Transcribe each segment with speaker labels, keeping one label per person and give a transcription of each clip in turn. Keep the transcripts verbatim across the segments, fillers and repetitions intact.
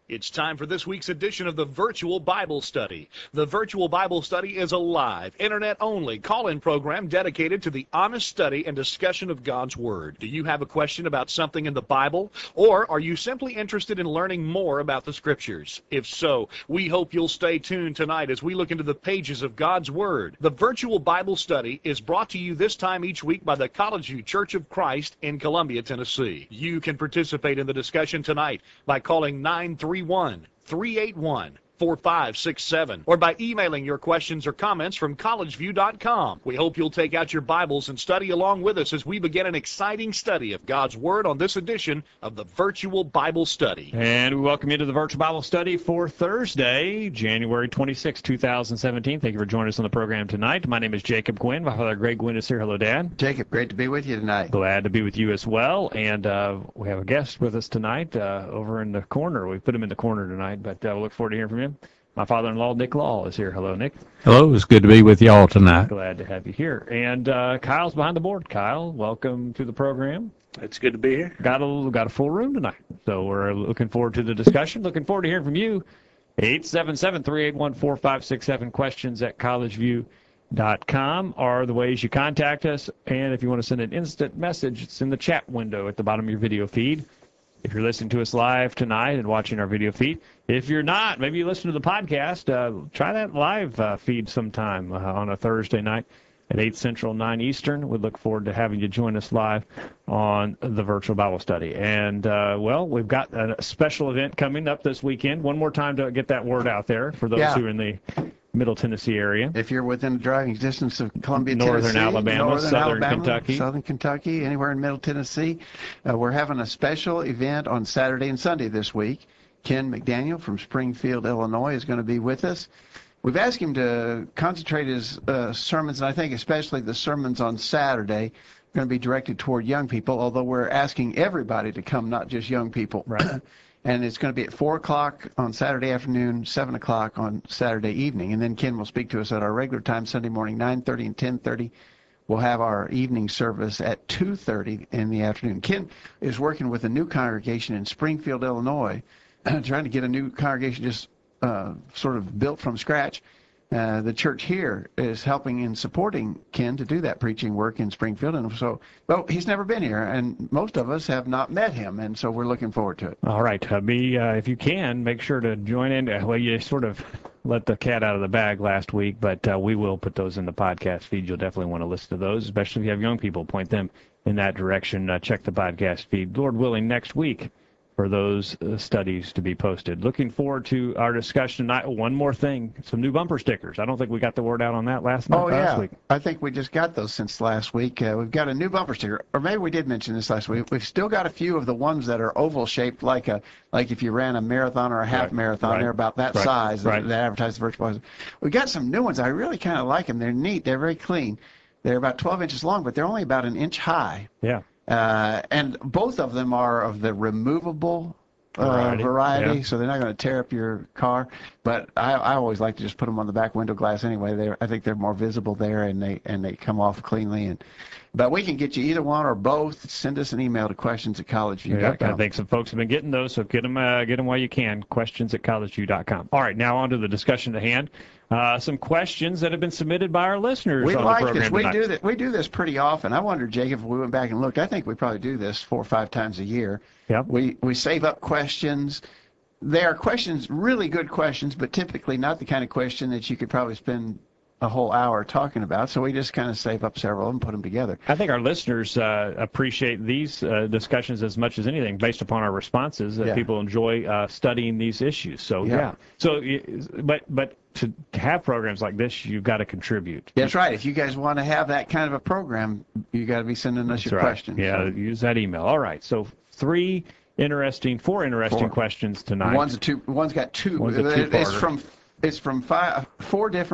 Speaker 1: It's time for this week's edition of the Virtual Bible Study. The Virtual Bible Study is a live, internet-only call-in program dedicated to the honest study and discussion of God's Word. Do you have a question about something in the Bible? Or are you simply interested in learning more about the Scriptures? If so, we hope you'll stay tuned tonight as we look into the pages of God's Word. The Virtual Bible Study is brought to you this time each week by the College View Church of Christ in Columbia, Tennessee. You can participate in the discussion tonight by calling nine three one, three eight one, four five six seven or by emailing your questions or comments from college view dot com. We hope you'll take out your Bibles and study along with us as we begin an exciting study of God's Word on this edition of the Virtual Bible Study.
Speaker 2: And we welcome you to the Virtual Bible Study for Thursday, January twenty-sixth, two thousand seventeen. Thank you for joining us on the program tonight. My name is Jacob Gwynn. My father, Greg Gwynn, is here. Hello, Dad.
Speaker 3: Jacob, great to be with you tonight.
Speaker 2: Glad to be with you as well. And uh, we have a guest with us tonight uh, over in the corner. We put him in the corner tonight, but uh, we look forward to hearing from him. My father-in-law, Nick Law, is here. Hello, Nick.
Speaker 4: Hello. It's good to be with y'all tonight.
Speaker 2: Glad to have you here. And uh, Kyle's behind the board. Kyle, welcome to the program.
Speaker 5: It's good to be here.
Speaker 2: Got a got a full room tonight, so we're looking forward to the discussion. Looking forward to hearing from you. eight seven seven, three eight one, four five six seven. Questions at college view dot com are the ways you contact us. And if you want to send an instant message, it's in the chat window at the bottom of your video feed. If you're listening to us live tonight and watching our video feed, if you're not, maybe you listen to the podcast, uh, try that live uh, feed sometime uh, on a Thursday night at eight Central, nine Eastern. We look forward to having you join us live on the Virtual Bible Study. And, uh, well, we've got a special event coming up this weekend. One more time to get that word out there for those
Speaker 3: Yeah.
Speaker 2: who are in the Middle Tennessee area.
Speaker 3: If you're within driving distance of Columbia,
Speaker 2: Northern
Speaker 3: Tennessee,
Speaker 2: Alabama,
Speaker 3: Northern
Speaker 2: Southern
Speaker 3: Alabama,
Speaker 2: Kentucky.
Speaker 3: Southern Kentucky, anywhere in Middle Tennessee, uh, we're having a special event on Saturday and Sunday this week. Ken McDaniel from Springfield, Illinois, is going to be with us. We've asked him to concentrate his uh, sermons, and I think especially the sermons on Saturday, are going to be directed toward young people, although we're asking everybody to come, not just young people.
Speaker 2: Right.
Speaker 3: And it's going to be at four o'clock on Saturday afternoon, seven o'clock on Saturday evening. And then Ken will speak to us at our regular time, Sunday morning, nine thirty and ten thirty. We'll have our evening service at two thirty in the afternoon. Ken is working with a new congregation in Springfield, Illinois, trying to get a new congregation just uh, sort of built from scratch. Uh, the church here is helping and supporting Ken to do that preaching work in Springfield. And so, well, he's never been here, and most of us have not met him, and so we're looking forward to it.
Speaker 2: All right. Uh, be, uh, if you can, make sure to join in. Uh, well, you sort of let the cat out of the bag last week, but uh, we will put those in the podcast feed. You'll definitely want to listen to those, especially if you have young people. Point them in that direction. Uh, check the podcast feed. Lord willing, next week for those uh, studies to be posted. Looking forward to our discussion tonight. One more thing, some new bumper stickers. I don't think we got the word out on that last,
Speaker 3: oh,
Speaker 2: last
Speaker 3: yeah.
Speaker 2: week.
Speaker 3: I think we just got those since last week. Uh, we've got a new bumper sticker, or maybe we did mention this last week. We've still got a few of the ones that are oval-shaped, like a like if you ran a marathon or a half
Speaker 2: Right.
Speaker 3: marathon.
Speaker 2: Right.
Speaker 3: They're about that
Speaker 2: Right.
Speaker 3: size
Speaker 2: Right.
Speaker 3: that, that advertise the virtual Bible. We've got some new ones. I really kind of like them. They're neat. They're very clean. They're about twelve inches long, but they're only about an inch high.
Speaker 2: Yeah.
Speaker 3: Uh, and both of them are of the removable Uh,
Speaker 2: Variety,
Speaker 3: variety,
Speaker 2: yeah.
Speaker 3: so they're not going to tear up your car. But I, I always like to just put them on the back window glass anyway. They, I think they're more visible there, and they and they come off cleanly. And but we can get you either one or both. Send us an email to questions at college view dot com.
Speaker 2: Yeah, I think some folks have been getting those, so get them, uh, get them while you can. Questions at college view dot com. All right, now on to the discussion at hand. Uh, some questions that have been submitted by our listeners
Speaker 3: We
Speaker 2: on
Speaker 3: like
Speaker 2: the program
Speaker 3: this. We
Speaker 2: tonight.
Speaker 3: do that. We do this pretty often. I wonder, Jacob, if we went back and looked. I think we probably do this four or five times a year.
Speaker 2: Yep.
Speaker 3: We we save up questions. They are questions, really good questions, but typically not the kind of question that you could probably spend a whole hour talking about. So we just kind of save up several and put them together.
Speaker 2: I think our listeners uh, appreciate these uh, discussions as much as anything, based upon our responses. That
Speaker 3: Yeah.
Speaker 2: people enjoy uh, studying these issues. So yeah.
Speaker 3: Yeah.
Speaker 2: So, y- but but to, to have programs like this, you've got to contribute.
Speaker 3: That's right. If you guys want to have that kind of a program, you got to be sending us
Speaker 2: That's
Speaker 3: your
Speaker 2: right.
Speaker 3: questions.
Speaker 2: Yeah.
Speaker 3: So
Speaker 2: Use that email. All right. So three interesting, four interesting
Speaker 3: Four.
Speaker 2: questions tonight.
Speaker 3: One's a two. One's got two.
Speaker 2: One's a
Speaker 3: It's
Speaker 2: two-parter.
Speaker 3: from it's from five, four different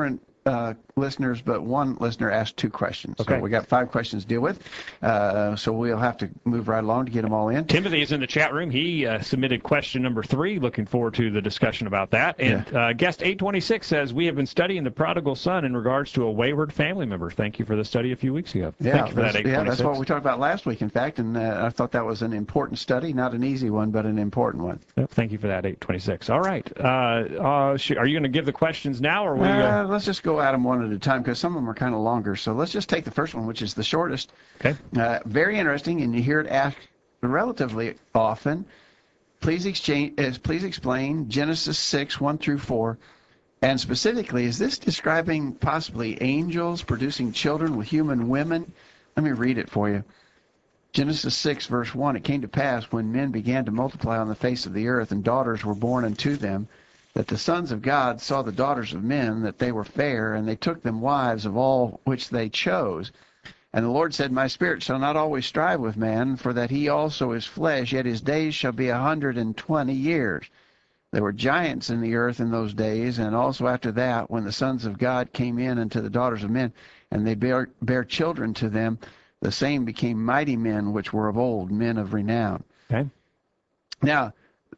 Speaker 3: uh, listeners, but one listener asked two questions.
Speaker 2: Okay.
Speaker 3: So we got five questions to deal with. Uh, so we'll have to move right along to get them all in.
Speaker 2: Timothy is in the chat room. He uh, submitted question number three. Looking forward to the discussion about that. And
Speaker 3: Yeah.
Speaker 2: uh, guest eight twenty-six says, we have been studying the prodigal son in regards to a wayward family member. Thank you for the study a few weeks ago.
Speaker 3: Yeah,
Speaker 2: Thank you for that,
Speaker 3: that's, yeah, that's what we
Speaker 2: eight twenty-six.
Speaker 3: talked about last week, in fact, and uh, I thought that was an important study, not an easy one, but an important one.
Speaker 2: Yep, thank you for that, eight twenty-six. All right. Uh, uh, sh- are you going to give the questions now, or will you?
Speaker 3: Uh, let's just go at them one at a time because some of them are kind of longer. So let's just take the first one, which is the shortest.
Speaker 2: Okay.
Speaker 3: Uh, very interesting, and you hear it asked relatively often. Please exchange. Uh, please explain Genesis six one through four, and specifically, is this describing possibly angels producing children with human women? Let me read it for you. Genesis six verse one. It came to pass when men began to multiply on the face of the earth, and daughters were born unto them, that the sons of God saw the daughters of men, that they were fair, and they took them wives of all which they chose. And the Lord said, my spirit shall not always strive with man, for that he also is flesh, yet his days shall be a hundred and twenty years. There were giants in the earth in those days, and also after that, when the sons of God came in unto the daughters of men, and they bare, bare children to them, the same became mighty men which were of old, men of renown.
Speaker 2: Okay.
Speaker 3: Now,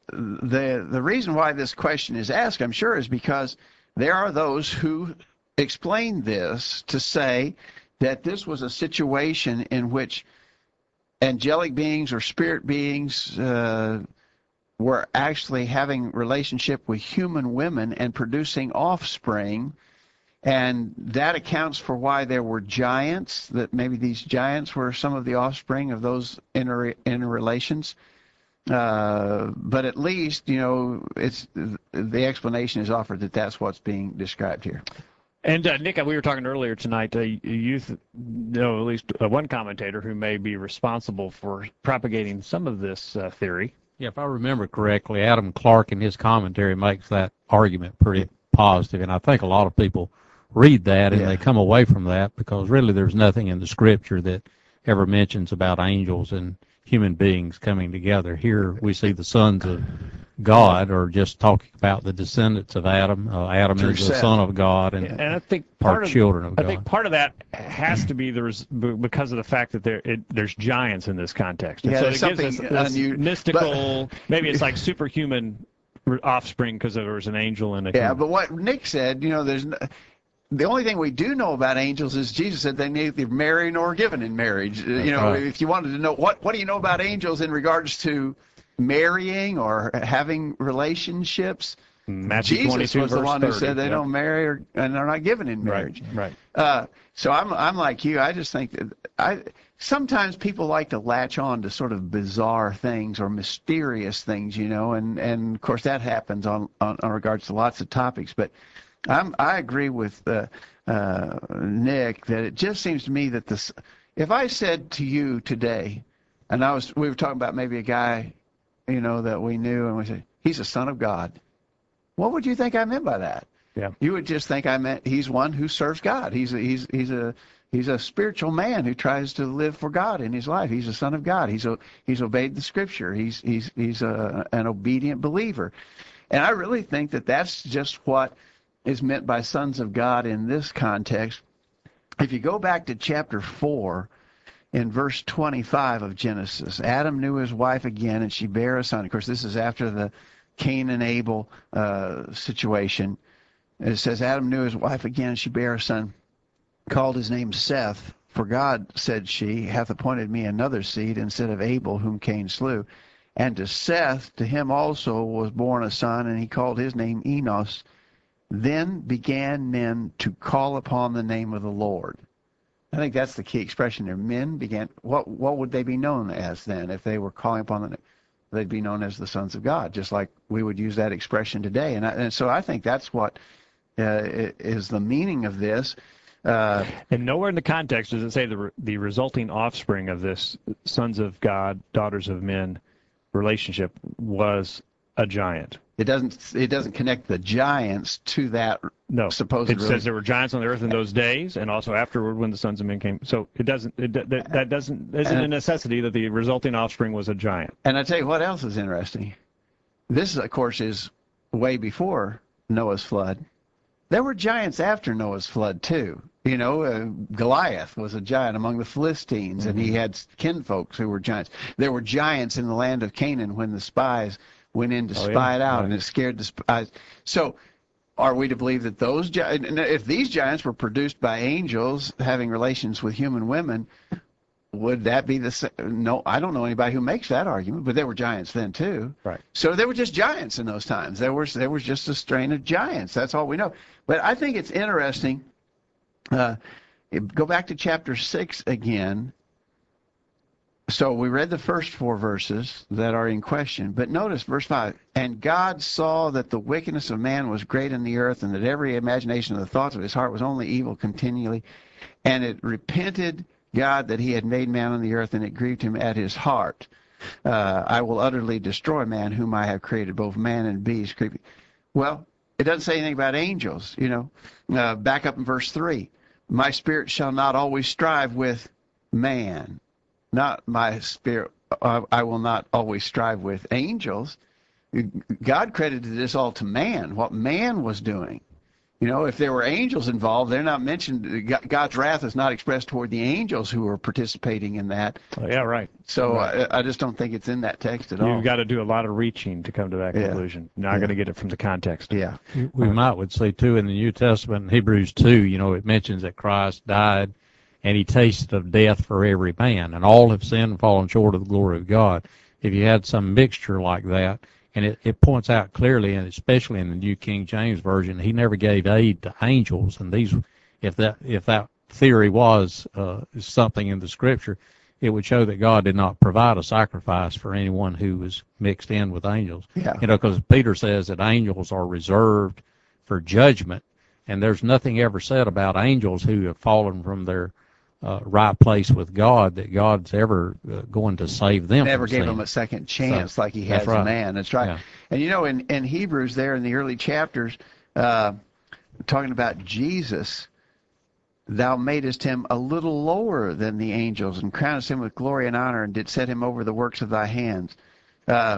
Speaker 3: the the reason why this question is asked, I'm sure, is because there are those who explain this to say that this was a situation in which angelic beings or spirit beings uh, were actually having relationship with human women and producing offspring, and that accounts for why there were giants, that maybe these giants were some of the offspring of those inter interrelations. Uh, but at least, you know, it's the explanation is offered that that's what's being described here.
Speaker 2: And uh, Nick, we were talking earlier tonight. Uh, you th- know at least uh, one commentator who may be responsible for propagating some of this uh, theory.
Speaker 4: Yeah, if I remember correctly, Adam Clark in his commentary makes that argument pretty positive, and I think a lot of people read that and
Speaker 3: Yeah.
Speaker 4: they come away from that because really there's nothing in the scripture that ever mentions about angels and human beings coming together. Here we see the sons of God are just talking about the descendants of Adam. Uh, Adam
Speaker 3: Through
Speaker 4: is the
Speaker 3: Seth.
Speaker 4: son of God, and
Speaker 2: And I think
Speaker 4: are
Speaker 2: part of
Speaker 4: children of
Speaker 2: I
Speaker 4: God.
Speaker 2: think part of that has to be the res- b- because of the fact that there it, there's giants in this context. And
Speaker 3: Yeah,
Speaker 2: so
Speaker 3: there's
Speaker 2: it gives us
Speaker 3: something
Speaker 2: this
Speaker 3: unu-
Speaker 2: mystical. Maybe it's like superhuman r- offspring because there was an angel and a
Speaker 3: Yeah,
Speaker 2: human.
Speaker 3: but what Nick said, you know, there's no, the only thing we do know about angels is Jesus said they neither marry nor given in marriage. Uh, you know,
Speaker 4: right.
Speaker 3: if you wanted to know what what do you know about angels in regards to marrying or having relationships,
Speaker 2: Matthew
Speaker 3: Jesus
Speaker 2: twenty-two,
Speaker 3: was the
Speaker 2: verse
Speaker 3: one who
Speaker 2: thirty.
Speaker 3: said they
Speaker 2: Yep.
Speaker 3: don't marry or, and they're not given in marriage.
Speaker 2: Right. Right.
Speaker 3: Uh, so I'm I'm like you. I just think that I sometimes people like to latch on to sort of bizarre things or mysterious things, you know, and and of course that happens on on, on regards to lots of topics. But I'm I agree with uh, uh, Nick that it just seems to me that this. If I said to you today, and I was we were talking about maybe a guy, you know, that we knew, and we said he's a son of God. What would you think I meant by that?
Speaker 2: Yeah.
Speaker 3: You would just think I meant he's one who serves God. He's a, he's he's a he's a spiritual man who tries to live for God in his life. He's a son of God. He's a, he's obeyed the Scripture. He's he's he's a, an obedient believer. And I really think that that's just what is meant by sons of God in this context. If you go back to chapter four, in verse twenty-five of Genesis, Adam knew his wife again, and she bare a son. Of course, this is after the Cain and Abel uh, situation. It says, Adam knew his wife again, and she bare a son, called his name Seth. For God, said she, hath appointed me another seed instead of Abel, whom Cain slew. And to Seth, to him also was born a son, and he called his name Enos. Then began men to call upon the name of the Lord. I think that's the key expression there. Men began, what what would they be known as then if they were calling upon the name? They'd be known as the sons of God, just like we would use that expression today. And, I, and so I think that's what uh, is the meaning of this. Uh,
Speaker 2: And nowhere in the context does it say the, re- the resulting offspring of this sons of God, daughters of men relationship was a giant.
Speaker 3: it doesn't it doesn't connect the giants to that
Speaker 2: No,
Speaker 3: supposed
Speaker 2: it says there were giants on the earth in those days, and also afterward when the sons of men came. So it doesn't. It, that, that doesn't isn't a necessity that the resulting offspring was a giant.
Speaker 3: And I tell you what else is interesting. This, of course, is way before Noah's flood. There were giants after Noah's flood, too. You know, uh, Goliath was a giant among the Philistines, mm-hmm. and he had kinfolks who were giants. There were giants in the land of Canaan when the spies went in to oh, spy yeah. it out, right. and it scared the spies. So are we to believe that those giants, if these giants were produced by angels having relations with human women, would that be the same? No, I don't know anybody who makes that argument, but there were giants then too.
Speaker 2: Right.
Speaker 3: So there were just giants in those times. There was there was just a strain of giants. That's all we know. But I think it's interesting. Uh, go back to chapter six again. So we read the first four verses that are in question, but notice verse five. And God saw that the wickedness of man was great in the earth, and that every imagination of the thoughts of his heart was only evil continually. And it repented God that he had made man on the earth, and it grieved him at his heart. Uh, I will utterly destroy man whom I have created, both man and beast. Well, it doesn't say anything about angels, you know. Uh, back up in verse three. My spirit shall not always strive with man. Not my spirit, uh, I will not always strive with angels. God credited this all to man, what man was doing. You know, if there were angels involved, they're not mentioned. God's wrath is not expressed toward the angels who are participating in that.
Speaker 2: Oh, yeah, right.
Speaker 3: So
Speaker 2: right.
Speaker 3: I, I just don't think it's in that text at
Speaker 2: You've
Speaker 3: all.
Speaker 2: You've got to do a lot of reaching to come to that
Speaker 3: yeah.
Speaker 2: conclusion. You're not
Speaker 3: yeah.
Speaker 2: going to get it from the context.
Speaker 3: Yeah.
Speaker 4: We might would say, too, in the New Testament, in Hebrews two, you know, it mentions that Christ died and he tasted of death for every man, and all have sinned and fallen short of the glory of God. If you had some mixture like that, and it, it points out clearly, and especially in the New King James Version, he never gave aid to angels. And these, if that if that theory was uh, something in the Scripture, it would show that God did not provide a sacrifice for anyone who was mixed in with angels.
Speaker 3: Yeah.
Speaker 4: You know, because Peter says that angels are reserved for judgment, and there's nothing ever said about angels who have fallen from their Uh, right place with God, that God's ever uh, going to save them.
Speaker 3: Never gave
Speaker 4: sin.
Speaker 3: them a second chance
Speaker 4: so,
Speaker 3: like he has
Speaker 4: right.
Speaker 3: man. That's right.
Speaker 4: Yeah.
Speaker 3: And you know, in, in Hebrews there in the early chapters, uh, talking about Jesus, thou madest him a little lower than the angels, and crownest him with glory and honor, and did set him over the works of thy hands. Uh,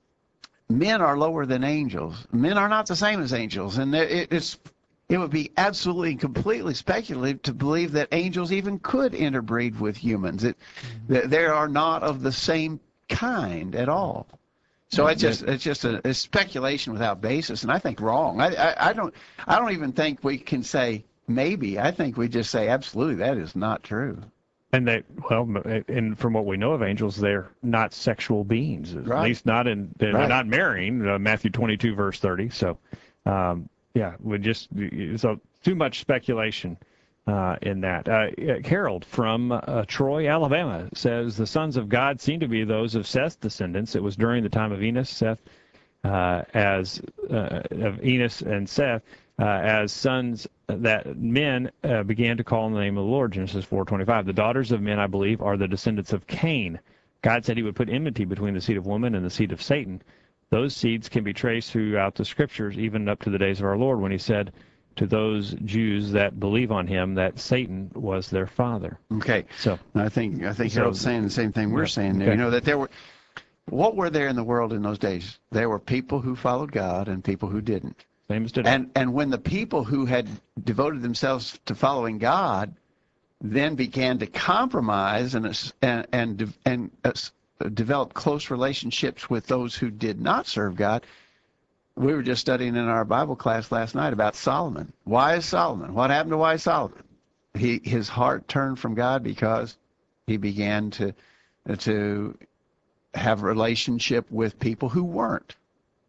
Speaker 3: men are lower than angels. Men are not the same as angels, and it, it's It would be absolutely completely speculative to believe that angels even could interbreed with humans. It, mm-hmm. They are not of the same kind at all. So mm-hmm. it's just it's just a, a speculation without basis, and I think wrong. I, I I don't I don't even think we can say maybe. I think we just say absolutely that is not true.
Speaker 2: And they, well, and from what we know of angels, they're not sexual beings. At
Speaker 3: right.
Speaker 2: least not in they're
Speaker 3: right.
Speaker 2: not marrying. Uh, Matthew twenty-two verse thirty. So. Um, Yeah, we just so too much speculation uh, in that. Uh, Harold from uh, Troy, Alabama, says the sons of God seem to be those of Seth's descendants. It was during the time of Enos, Seth, uh, as uh, of Enos and Seth, uh, as sons that men uh, began to call on the name of the Lord. Genesis four twenty-five. The daughters of men, I believe, are the descendants of Cain. God said He would put enmity between the seed of woman and the seed of Satan. Those seeds can be traced throughout the Scriptures, even up to the days of our Lord, when He said to those Jews that believe on Him that Satan was their father.
Speaker 3: Okay.
Speaker 2: So
Speaker 3: I think I think
Speaker 2: so,
Speaker 3: Harold's saying the same thing we're yeah, saying there. Okay. You know that there were what were there in the world in those days? There were people who followed God and people who didn't.
Speaker 2: Same as today.
Speaker 3: And and when the people who had devoted themselves to following God then began to compromise and and and and uh, develop close relationships with those who did not serve God. We were just studying in our Bible class last night about Solomon. Why is Solomon? What happened to wise Solomon? He his heart turned from God because he began to to have a relationship with people who weren't.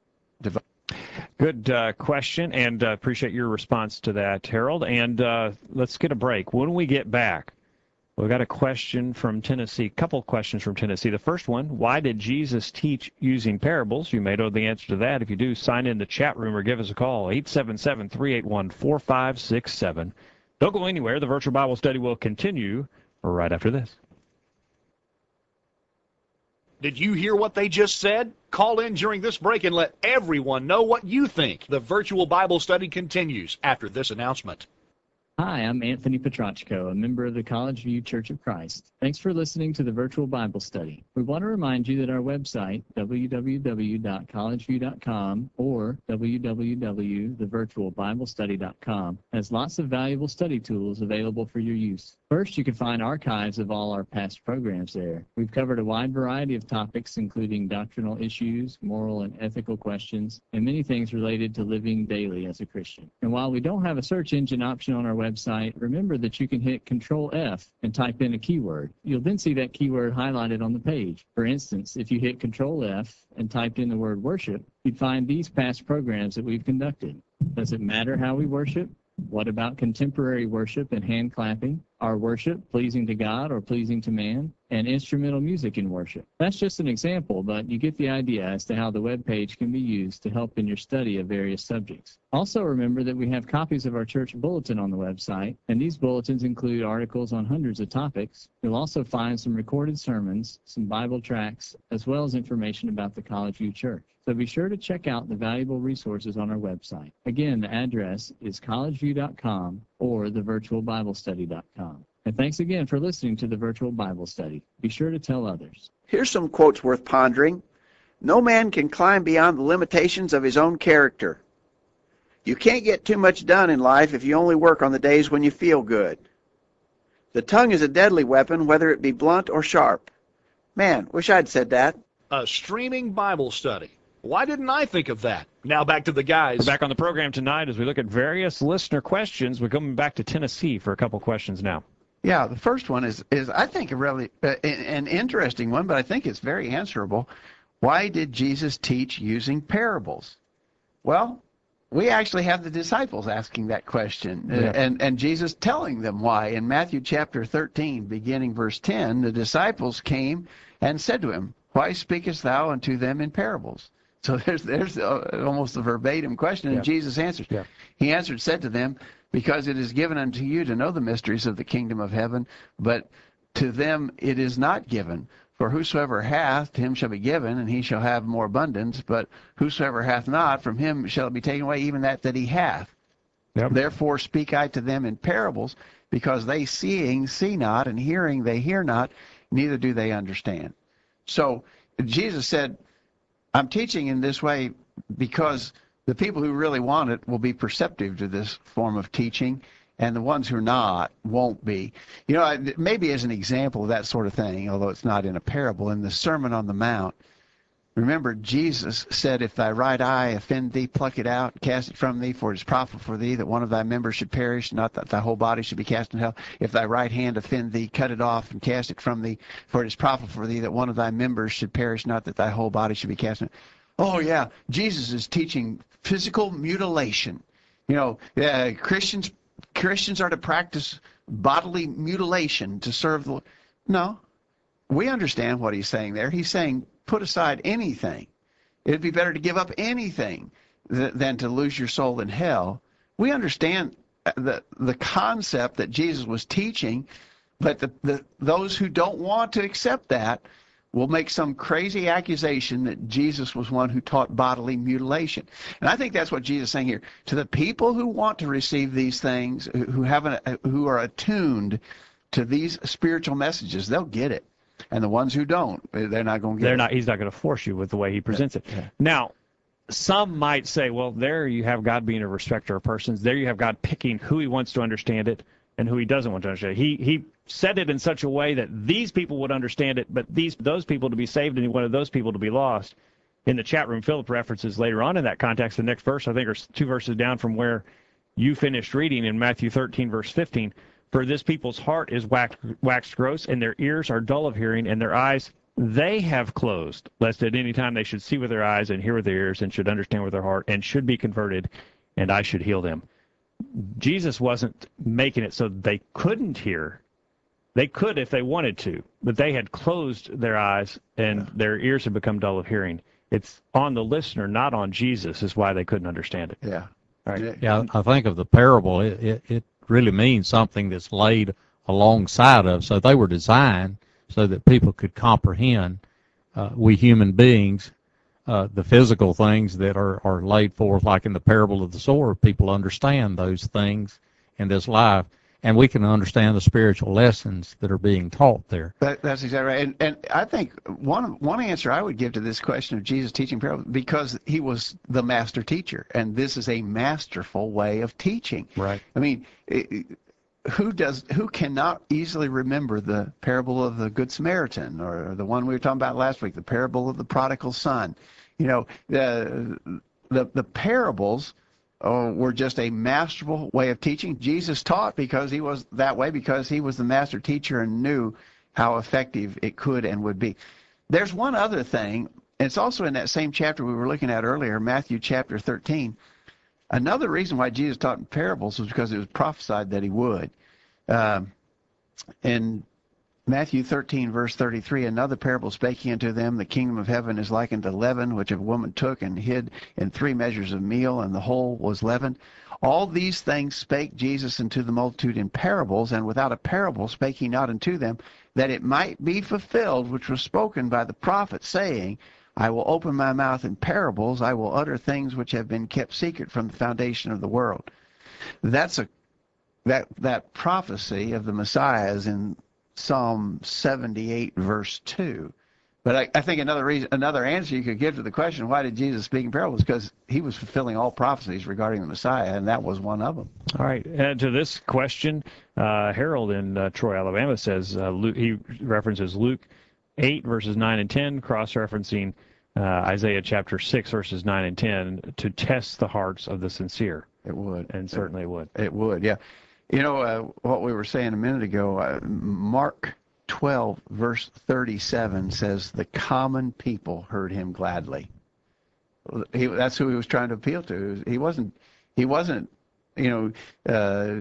Speaker 2: Good uh, question, and uh, appreciate your response to that, Harold. And uh, let's get a break. When we get back, we've got a question from Tennessee, a couple questions from Tennessee. The first one, why did Jesus teach using parables? You may know the answer to that. If you do, sign in the chat room or give us a call, eight seven seven, three eight one, four five six seven. Don't go anywhere. The virtual Bible study will continue right after this.
Speaker 1: Did you hear what they just said? Call in during this break and let everyone know what you think. The virtual Bible study continues after this announcement.
Speaker 5: Hi, I'm Anthony Petrachko, a member of the College View Church of Christ. Thanks for listening to the virtual Bible study. We want to remind you that our website, w w w dot college view dot com or w w w dot the virtual bible study dot com, has lots of valuable study tools available for your use. First, you can find archives of all our past programs there. We've covered a wide variety of topics, including doctrinal issues, moral and ethical questions, and many things related to living daily as a Christian. And while we don't have a search engine option on our website, remember that you can hit Control F and type in a keyword. You'll then see that keyword highlighted on the page. For instance, if you hit Control F and typed in the word worship, you'd find these past programs that we've conducted. Does it matter how we worship? What about contemporary worship and hand clapping? Our worship pleasing to God or pleasing to man? And instrumental music in worship. That's just an example, but you get the idea as to how the web page can be used to help in your study of various subjects. Also remember that we have copies of our church bulletin on the website, and these bulletins include articles on hundreds of topics. You'll also find some recorded sermons, some Bible tracts, as well as information about the College View Church. So be sure to check out the valuable resources on our website. Again, the address is college view dot com or the virtual bible study dot com. And thanks again for listening to the Virtual Bible Study. Be sure to tell others.
Speaker 6: Here's some quotes worth pondering. No man can climb beyond the limitations of his own character. You can't get too much done in life if you only work on the days when you feel good. The tongue is a deadly weapon, whether it be blunt or sharp. Man, wish I'd said that.
Speaker 1: A streaming Bible study. Why didn't I think of that? Now back to the guys.
Speaker 2: We're back on the program tonight as we look at various listener questions. We're coming back to Tennessee for a couple questions now.
Speaker 3: Yeah, the first one is, is I think, a really uh, an interesting one, but I think it's very answerable. Why did Jesus teach using parables? Well, we actually have the disciples asking that question,
Speaker 2: Yeah.
Speaker 3: and, and Jesus telling them why. In Matthew chapter thirteen, beginning verse ten, the disciples came and said to him, "Why speakest thou unto them in parables?" So there's there's uh, almost a verbatim question, and
Speaker 2: Yeah.
Speaker 3: Jesus answers.
Speaker 2: Yeah.
Speaker 3: He answered, said to them, "Because it is given unto you to know the mysteries of the kingdom of heaven, but to them it is not given. For whosoever hath, to him shall be given, and he shall have more abundance. But whosoever hath not, from him shall it be taken away, even that that he hath.
Speaker 2: Yep.
Speaker 3: Therefore speak I to them in parables, because they seeing see not, and hearing they hear not, neither do they understand." So Jesus said, I'm teaching in this way because the people who really want it will be perceptive to this form of teaching, and the ones who are not won't be. You know, maybe as an example of that sort of thing, although it's not in a parable, in the Sermon on the Mount, remember Jesus said, "If thy right eye offend thee, pluck it out, cast it from thee, for it is profitable for thee that one of thy members should perish, not that thy whole body should be cast in hell. If thy right hand offend thee, cut it off and cast it from thee, for it is profitable for thee that one of thy members should perish, not that thy whole body should be cast in hell." Oh yeah, Jesus is teaching physical mutilation. You know, uh, Christians Christians are to practice bodily mutilation to serve the Lord. No, we understand what he's saying there. He's saying, put aside anything. It'd be better to give up anything th- than to lose your soul in hell. We understand the the concept that Jesus was teaching, but the, the those who don't want to accept that will make some crazy accusation that Jesus was one who taught bodily mutilation. And I think that's what Jesus is saying here. To the people who want to receive these things, who haven't, who are attuned to these spiritual messages, they'll get it. And the ones who don't, they're not going to get
Speaker 2: They're
Speaker 3: it.
Speaker 2: not. He's not going to force you with the way he presents it.
Speaker 3: Yeah.
Speaker 2: Now, some might say, well, there you have God being a respecter of persons. There you have God picking who he wants to understand it and who he doesn't want to understand it. He he said it in such a way that these people would understand it, but these those people to be saved and he wanted those people to be lost. In the chat room, Philip references later on in that context, the next verse, I think, are two verses down from where you finished reading in Matthew thirteen, verse fifteen. "For this people's heart is waxed, waxed gross, and their ears are dull of hearing, and their eyes they have closed, lest at any time they should see with their eyes and hear with their ears and should understand with their heart and should be converted, and I should heal them." Jesus wasn't making it so they couldn't hear. They could if they wanted to, but they had closed their eyes and yeah. their ears had become dull of hearing. It's on the listener, not on Jesus, is why they couldn't understand it.
Speaker 3: Yeah.
Speaker 2: Right.
Speaker 4: Yeah, I think of the parable, it, it, it really means something that's laid alongside of. So they were designed so that people could comprehend, uh, we human beings, uh, the physical things that are, are laid forth, like in the parable of the sword. People understand those things in this life, and we can understand the spiritual lessons that are being taught there.
Speaker 3: That, that's exactly right. And, and I think one one answer I would give to this question of Jesus teaching parables, because he was the master teacher, and this is a masterful way of teaching.
Speaker 2: Right.
Speaker 3: I mean, it, who does who cannot easily remember the parable of the Good Samaritan, or the one we were talking about last week, the parable of the prodigal son? You know, the the, the parables Oh, were just a masterful way of teaching. Jesus taught because he was that way, because he was the master teacher and knew how effective it could and would be. There's one other thing. It's also in that same chapter we were looking at earlier, Matthew chapter thirteen. Another reason why Jesus taught in parables was because it was prophesied that he would. Um, in Matthew thirteen, verse thirty-three, another parable spake he unto them, the kingdom of heaven is like unto leaven, which a woman took and hid in three measures of meal, and the whole was leavened. All these things spake Jesus unto the multitude in parables, and without a parable spake he not unto them, that it might be fulfilled, which was spoken by the prophet, saying, I will open my mouth in parables, I will utter things which have been kept secret from the foundation of the world. That's a that that prophecy of the Messiah is in Psalm seventy-eight, verse two. But I, I think another reason, another answer you could give to the question, why did Jesus speak in parables? Because he was fulfilling all prophecies regarding the Messiah, and that was one of them.
Speaker 2: All right. And to this question, uh, Harold in uh, Troy, Alabama says, uh, Luke, he references Luke eight, verses nine and ten, cross-referencing uh, Isaiah chapter six, verses nine and ten, to test the hearts of the sincere.
Speaker 3: It would.
Speaker 2: And certainly
Speaker 3: it,
Speaker 2: would.
Speaker 3: It would, yeah. You know, uh, what we were saying a minute ago, uh, Mark twelve, verse thirty-seven says, the common people heard him gladly. He, that's who he was trying to appeal to. He wasn't, he wasn't, you know, uh,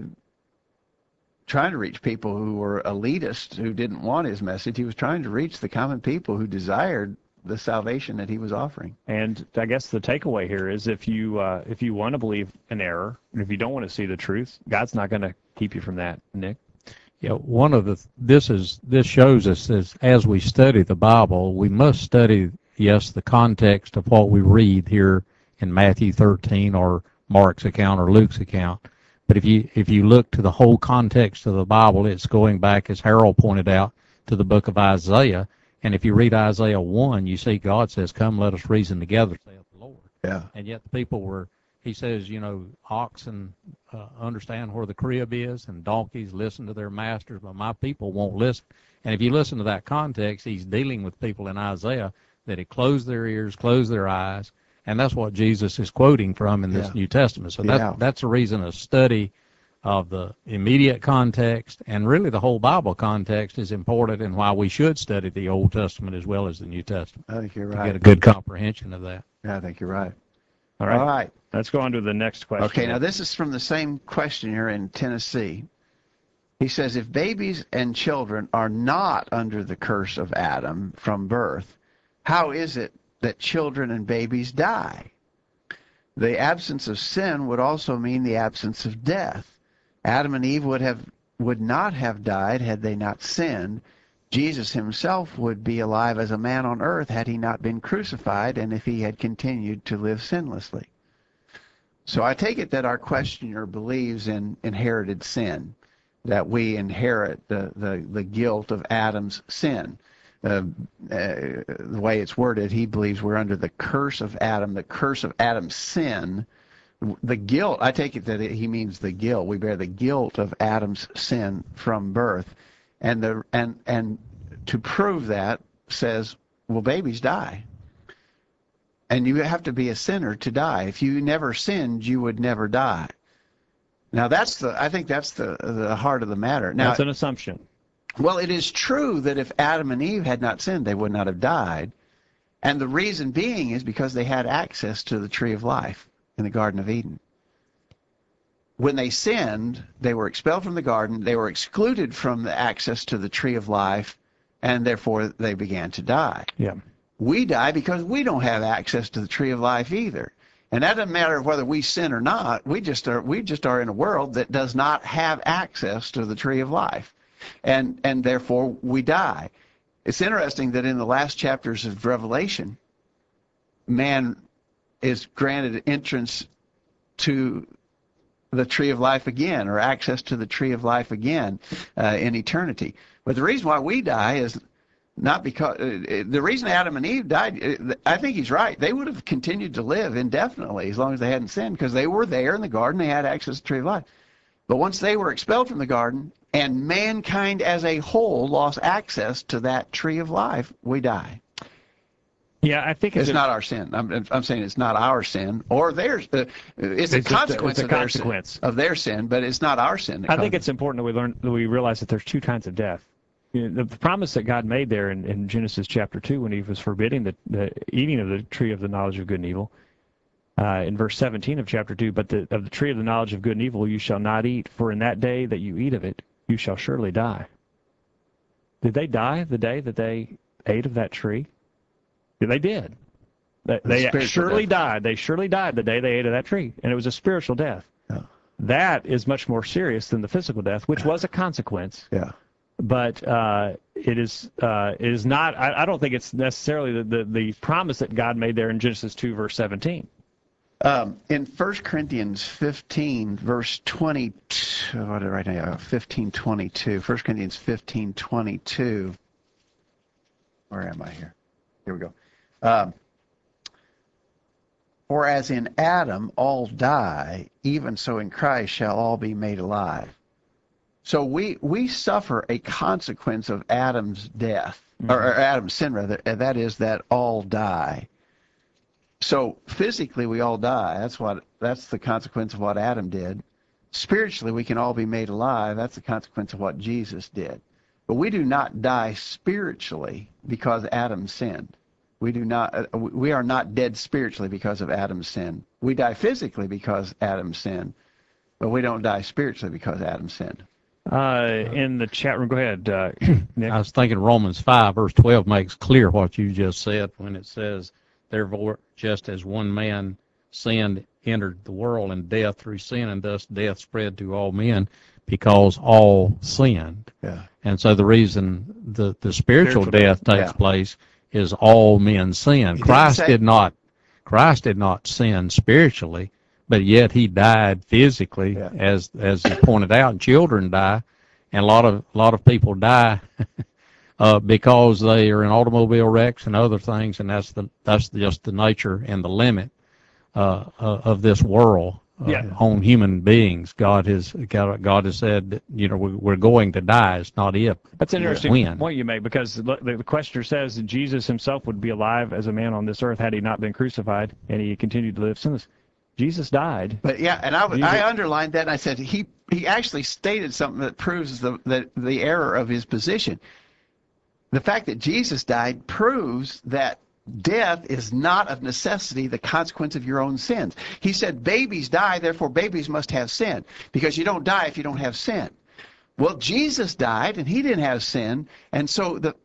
Speaker 3: trying to reach people who were elitists, who didn't want his message. He was trying to reach the common people who desired the salvation that he was offering.
Speaker 2: And I guess the takeaway here is if you uh, if you want to believe an error, and if you don't want to see the truth, God's not going to keep you from that, Nick.
Speaker 4: Yeah, one of the this is this shows us as as we study the Bible, we must study, yes, the context of what we read here in Matthew thirteen or Mark's account or Luke's account. But if you if you look to the whole context of the Bible, it's going back, as Harold pointed out, to the book of Isaiah. And if you read Isaiah one, you see God says, come, let us reason together, saith the Lord.
Speaker 3: Yeah.
Speaker 4: And yet the people were, he says, you know, oxen uh, understand where the crib is, and donkeys listen to their masters, but my people won't listen. And if you listen to that context, he's dealing with people in Isaiah that had closed their ears, closed their eyes, and that's what Jesus is quoting from in this
Speaker 3: Yeah.
Speaker 4: New Testament. So that,
Speaker 3: Yeah.
Speaker 4: that's a reason to study of the immediate context, and really the whole Bible context is important, and why we should study the Old Testament as well as the New Testament
Speaker 3: I think you're
Speaker 4: to
Speaker 3: right.
Speaker 4: get a good comprehension of that.
Speaker 3: Yeah, I think you're right.
Speaker 2: All right.
Speaker 3: All right.
Speaker 2: Let's go on to the next question.
Speaker 3: Okay, now this is from the same questioner in Tennessee. He says, if babies and children are not under the curse of Adam from birth, how is it that children and babies die? The absence of sin would also mean the absence of death. Adam and Eve would have would not have died had they not sinned. Jesus himself would be alive as a man on earth had he not been crucified, and if he had continued to live sinlessly. So I take it that our questioner believes in inherited sin, that we inherit the, the, the guilt of Adam's sin. Uh, uh, the way it's worded, he believes we're under the curse of Adam, the curse of Adam's sin. The guilt, I take it that he means the guilt. We bear the guilt of Adam's sin from birth. And the and and to prove that says, well, babies die. And you have to be a sinner to die. If you never sinned, you would never die. Now that's the I think that's the the heart of the matter. Now
Speaker 2: That's an assumption.
Speaker 3: Well, it is true that if Adam and Eve had not sinned, they would not have died. And the reason being is because they had access to the tree of life in the Garden of Eden. When they sinned, they were expelled from the garden, they were excluded from the access to the tree of life, and therefore they began to die.
Speaker 2: Yeah.
Speaker 3: We die because we don't have access to the tree of life either. And that doesn't matter whether we sin or not. We just are we just are in a world that does not have access to the tree of life. And and therefore we die. It's interesting that in the last chapters of Revelation, man is granted entrance to the tree of life again, or access to the tree of life again uh, in eternity. But the reason why we die is not because uh, the reason Adam and Eve died. Uh, I think he's right. They would have continued to live indefinitely as long as they hadn't sinned, because they were there in the garden. They had access to the tree of life. But once they were expelled from the garden and mankind as a whole lost access to that tree of life, we die.
Speaker 2: Yeah, I think it's,
Speaker 3: It's not our sin. I'm, I'm saying it's not our sin or theirs. Uh, it's, a
Speaker 2: It's just a-
Speaker 3: consequence,
Speaker 2: it's a
Speaker 3: of, their
Speaker 2: consequence.
Speaker 3: Sin, of their sin, but it's not our sin. that
Speaker 2: I think
Speaker 3: caused
Speaker 2: it's important that we learn that we realize that there's two kinds of death. You know, the, the promise that God made there in, in Genesis chapter two, when He was forbidding the, the eating of the tree of the knowledge of good and evil, uh, in verse seventeen of chapter two, but the, of the tree of the knowledge of good and evil you shall not eat, for in that day that you eat of it, you shall surely die. Did they die the day that they ate of that tree? Yeah, they did. They,
Speaker 3: The
Speaker 2: they
Speaker 3: spiritual
Speaker 2: surely
Speaker 3: death.
Speaker 2: died. They surely died the day they ate of that tree, and it was a spiritual death.
Speaker 3: Yeah.
Speaker 2: That is much more serious than the physical death, which was a consequence.
Speaker 3: Yeah.
Speaker 2: But uh, it is uh, it is not. I, I don't think it's necessarily the, the the promise that God made there in Genesis two, verse seventeen.
Speaker 3: Um, in First Corinthians fifteen, verse twenty-two, what did I write now? fifteen twenty-two. First Corinthians fifteen twenty-two. Where am I here? Here we go. Um, For as in Adam all die, even so in Christ shall all be made alive. So we we suffer a consequence of Adam's death, mm-hmm. or, or Adam's sin rather, and that is that all die. So physically we all die. That's what that's the consequence of what Adam did. Spiritually we can all be made alive. That's the consequence of what Jesus did. But we do not die spiritually because Adam sinned. We do not. Uh, we are not dead spiritually because of Adam's sin. We die physically because Adam sinned, but we don't die spiritually because Adam sinned.
Speaker 2: Uh, in the chat room, go ahead, uh, Nick.
Speaker 4: I was thinking Romans five, verse twelve makes clear what you just said when it says, therefore, just as one man sinned entered the world, and death through sin, and thus death spread to all men because all sinned.
Speaker 3: Yeah.
Speaker 4: And so the reason the, the spiritual,
Speaker 2: Spiritual
Speaker 4: death
Speaker 3: death,
Speaker 4: takes
Speaker 3: yeah.
Speaker 4: place is all men sin.
Speaker 3: He
Speaker 4: Christ
Speaker 3: didn't say-
Speaker 4: did not Christ did not sin spiritually, but yet he died physically,
Speaker 3: Yeah.
Speaker 4: as as he pointed out, and children die, and a lot of a lot of people die uh, because they are in automobile wrecks and other things, and that's the that's just the nature and the limit uh, uh, of this world. Uh,
Speaker 2: Yeah.
Speaker 4: on human beings, God has God, God has said that, you know, we, we're going to die. It's not if.
Speaker 2: That's an interesting
Speaker 4: when.
Speaker 2: point you make, because the, the questioner says that Jesus himself would be alive as a man on this earth had he not been crucified, and he continued to live sinless. Jesus died.
Speaker 3: But yeah, and I was,
Speaker 2: Jesus-
Speaker 3: I underlined that, and I said he he actually stated something that proves the, the the error of his position. The fact that Jesus died proves that death is not of necessity the consequence of your own sins. He said babies die, therefore babies must have sin, because you don't die if you don't have sin. Well, Jesus died and he didn't have sin, and so the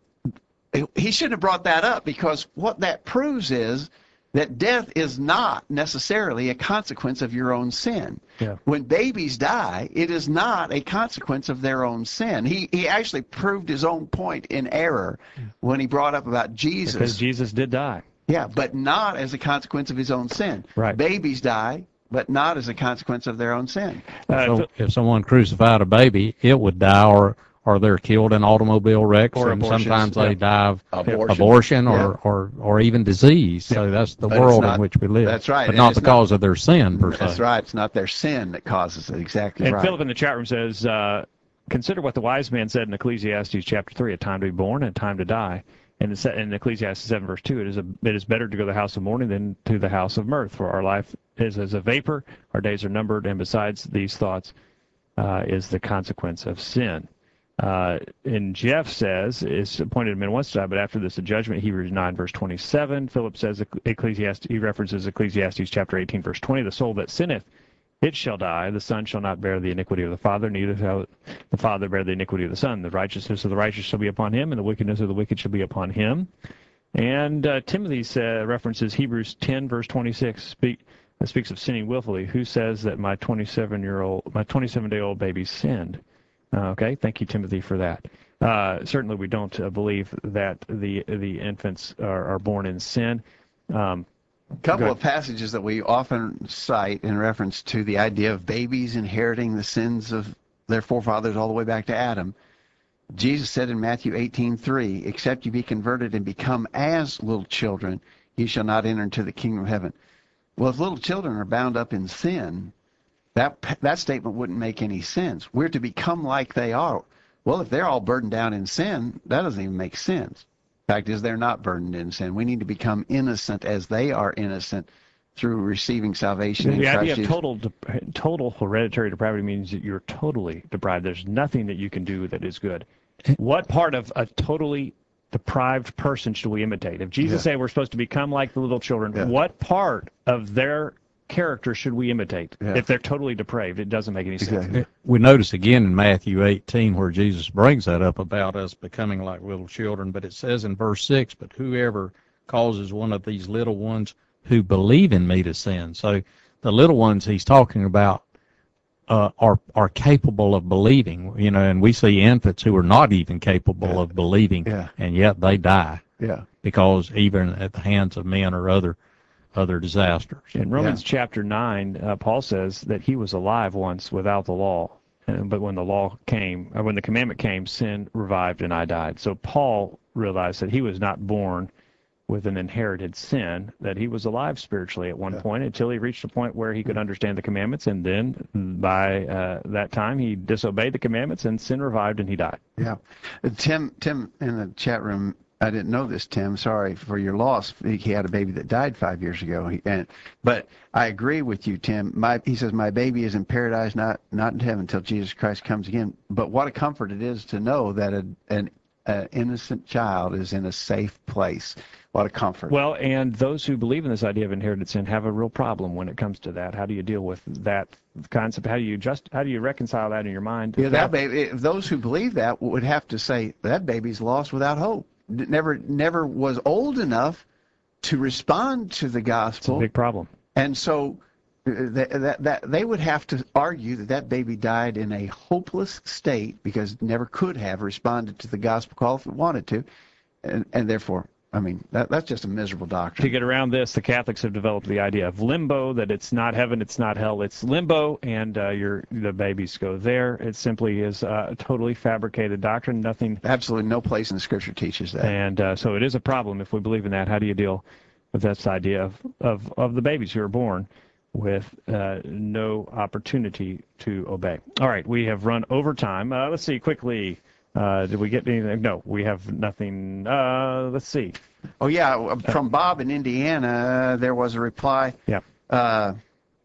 Speaker 3: he shouldn't have brought that up, because what that proves is that death is not necessarily a consequence of your own sin.
Speaker 2: Yeah.
Speaker 3: When babies die, it is not a consequence of their own sin. He he actually proved his own point in error when he brought up about Jesus.
Speaker 2: Because Jesus did die.
Speaker 3: Yeah, but not as a consequence of his own sin.
Speaker 2: Right.
Speaker 3: Babies die, but not as a consequence of their own sin.
Speaker 2: Uh,
Speaker 4: So if someone crucified a baby, it would die, or or they're killed in automobile wrecks,
Speaker 2: Or
Speaker 4: and
Speaker 2: abortions,
Speaker 4: sometimes they
Speaker 2: yeah.
Speaker 4: die of
Speaker 3: Abortion.
Speaker 4: abortion, or,
Speaker 3: Yeah.
Speaker 4: or, or even disease. So that's the
Speaker 3: But it's
Speaker 4: world
Speaker 3: not-
Speaker 4: in which we live.
Speaker 3: that's right,
Speaker 4: But
Speaker 3: and
Speaker 4: not
Speaker 3: it's
Speaker 4: because of their sin, per se.
Speaker 3: That's right. It's not their sin that causes it. Exactly
Speaker 2: and
Speaker 3: right.
Speaker 2: Philip in the chat room says, uh, consider what the wise man said in Ecclesiastes chapter three, a time to be born and a time to die. And in se- in Ecclesiastes seven, verse two, it is, a, it is better to go to the house of mourning than to the house of mirth, for our life is as a vapor, our days are numbered, and besides these thoughts uh, is the consequence of sin. Uh, and Jeff says, it's appointed a man once to die, but after this a judgment, Hebrews nine, verse twenty-seven. Philip says, Ecclesiastes, he references Ecclesiastes chapter eighteen, verse twenty, the soul that sinneth, it shall die. The son shall not bear the iniquity of the father, neither shall the father bear the iniquity of the son. The righteousness of the righteous shall be upon him, and the wickedness of the wicked shall be upon him. And uh, Timothy uh, references Hebrews ten, verse twenty-six, speak, uh, speaks of sinning willfully. Who says that my twenty-seven-year-old, my twenty-seven-day-old baby sinned? Uh, okay, thank you, Timothy, for that. Uh, certainly, we don't uh, believe that the the infants are, are born in sin. Um,
Speaker 3: couple
Speaker 2: Good.
Speaker 3: of passages that we often cite in reference to the idea of babies inheriting the sins of their forefathers all the way back to Adam. Jesus said in Matthew eighteen three, except you be converted and become as little children, you shall not enter into the kingdom of heaven. Well, if little children are bound up in sin, that that statement wouldn't make any sense. We're to become like they are. Well, if they're all burdened down in sin, that doesn't even make sense. Fact is, they're not burdened in sin. We need to become innocent as they are innocent through receiving salvation in
Speaker 2: The
Speaker 3: Christ
Speaker 2: idea of
Speaker 3: Jesus.
Speaker 2: total de- total hereditary depravity means that you're totally deprived. There's nothing that you can do that is good. What part of a totally deprived person should we imitate? If Jesus
Speaker 3: Yeah.
Speaker 2: said we're supposed to become like the little children,
Speaker 3: Yeah.
Speaker 2: what part of their character should we imitate?
Speaker 3: Yeah.
Speaker 2: If they're totally depraved, it doesn't make any sense.
Speaker 3: Exactly.
Speaker 4: We notice again in Matthew eighteen where Jesus brings that up about us becoming like little children, but it says in verse six, but whoever causes one of these little ones who believe in me to sin. So the little ones he's talking about uh, are are capable of believing, you know, and we see infants who are not even capable
Speaker 3: Yeah.
Speaker 4: of believing,
Speaker 3: Yeah.
Speaker 4: and yet they die
Speaker 3: Yeah.
Speaker 4: because even at the hands of men or other other disasters.
Speaker 2: In Romans chapter nine, uh, Paul says that he was alive once without the law, uh, but when the law came, or when the commandment came, sin revived and I died. So Paul realized that he was not born with an inherited sin, that he was alive spiritually at one
Speaker 3: Yeah.
Speaker 2: point until he reached a point where he could understand the commandments, and then by uh, that time he disobeyed the commandments and sin revived and he died.
Speaker 3: Yeah. Uh, Tim, Tim in the chat room, I didn't know this, Tim. Sorry for your loss. He had a baby that died five years ago. He, and, but I agree with you, Tim. My, he says, my baby is in paradise, not, not in heaven until Jesus Christ comes again. But what a comfort it is to know that a, an a innocent child is in a safe place. What a comfort.
Speaker 2: Well, and those who believe in this idea of inherited sin have a real problem when it comes to that. How do you deal with that concept? How do you just how do you reconcile that in your mind?
Speaker 3: Yeah, that baby. Those who believe that would have to say that baby's lost without hope. Never, never was old enough to respond to the
Speaker 2: It's a
Speaker 3: gospel,
Speaker 2: big problem.
Speaker 3: and so uh, that, that that they would have to argue that that baby died in a hopeless state because it never could have responded to the gospel call if it wanted to, and and therefore, I mean, that that's just a miserable doctrine.
Speaker 2: To get around this, the Catholics have developed the idea of limbo, that it's not heaven, it's not hell, it's limbo, and uh, your the babies go there. It simply is a totally fabricated doctrine, nothing.
Speaker 3: Absolutely no place in the Scripture teaches that.
Speaker 2: And uh, so it is a problem if we believe in that. How do you deal with this idea of, of, of the babies who are born with uh, no opportunity to obey? All right, we have run over time. Uh, let's see, quickly. Uh, did we get anything? No, we have nothing. Uh, let's see.
Speaker 3: Oh yeah, from Bob in Indiana, there was a reply.
Speaker 2: Yeah.
Speaker 3: Uh,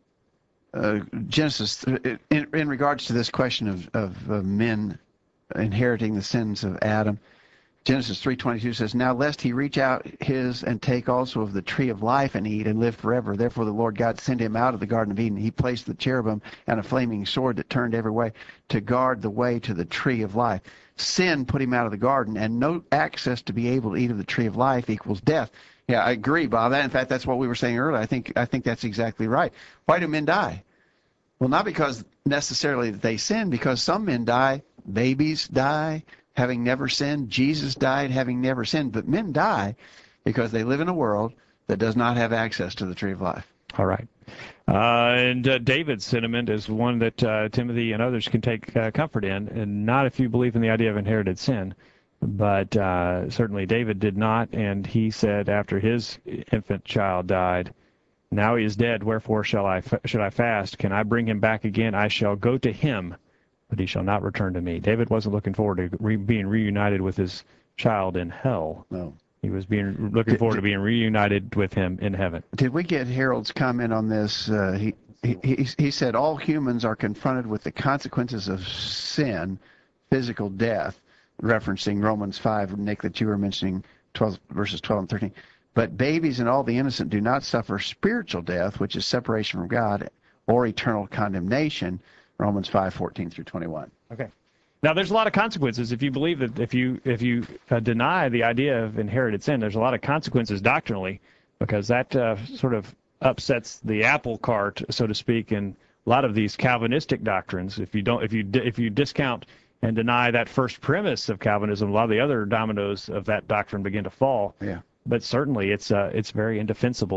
Speaker 3: uh, Genesis, in, in regards to this question of, of uh, men inheriting the sins of Adam, Genesis three twenty-two says, now lest he reach out his and take also of the tree of life and eat and live forever. Therefore the Lord God sent him out of the Garden of Eden. He placed the cherubim and a flaming sword that turned every way to guard the way to the tree of life. Sin put him out of the garden, and no access to be able to eat of the tree of life equals death. Yeah, I agree, Bob. That, in fact, that's what we were saying earlier. I think I think that's exactly right. Why do men die? Well, not because necessarily that they sin, because some men die, babies die, having never sinned. Jesus died having never sinned. But men die because they live in a world that does not have access to the tree of life.
Speaker 2: All right. Uh, and uh, David's sentiment is one that uh, Timothy and others can take uh, comfort in, and not if you believe in the idea of inherited sin. But uh, certainly David did not, and he said after his infant child died, now he is dead, wherefore shall I fa- should I fast? Can I bring him back again? I shall go to him, but he shall not return to me. David wasn't looking forward to re- being reunited with his child in hell.
Speaker 3: No.
Speaker 2: He was being looking forward to being reunited with him in heaven.
Speaker 3: Did we get Harold's comment on this? Uh, he, he he he said all humans are confronted with the consequences of sin, physical death, referencing Romans five, Nick, that you were mentioning, twelve verses twelve and thirteen. But babies and all the innocent do not suffer spiritual death, which is separation from God, or eternal condemnation, Romans five fourteen through twenty-one.
Speaker 2: Okay. Now, there's a lot of consequences if you believe that if you if you uh, deny the idea of inherited sin. There's a lot of consequences doctrinally, because that uh, sort of upsets the apple cart, so to speak, in a lot of these Calvinistic doctrines. If you don't, if you di- if you discount and deny that first premise of Calvinism, a lot of the other dominoes of that doctrine begin to fall.
Speaker 3: Yeah.
Speaker 2: But certainly, it's uh, it's very indefensible.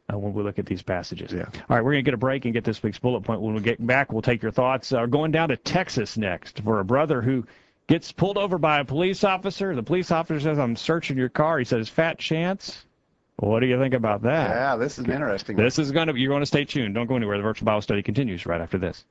Speaker 2: uh, when we look at these passages.
Speaker 3: Yeah.
Speaker 2: All right, we're going to get a break and get this week's bullet point. When we get back, we'll take your thoughts. Uh, going down to Texas next for a brother who gets pulled over by a police officer. The police officer says, I'm searching your car. He says, fat chance. What do you think about that?
Speaker 3: Yeah, this is interesting.
Speaker 2: This is going to, you're going to stay tuned. Don't go anywhere. The Virtual Bible Study continues right after this.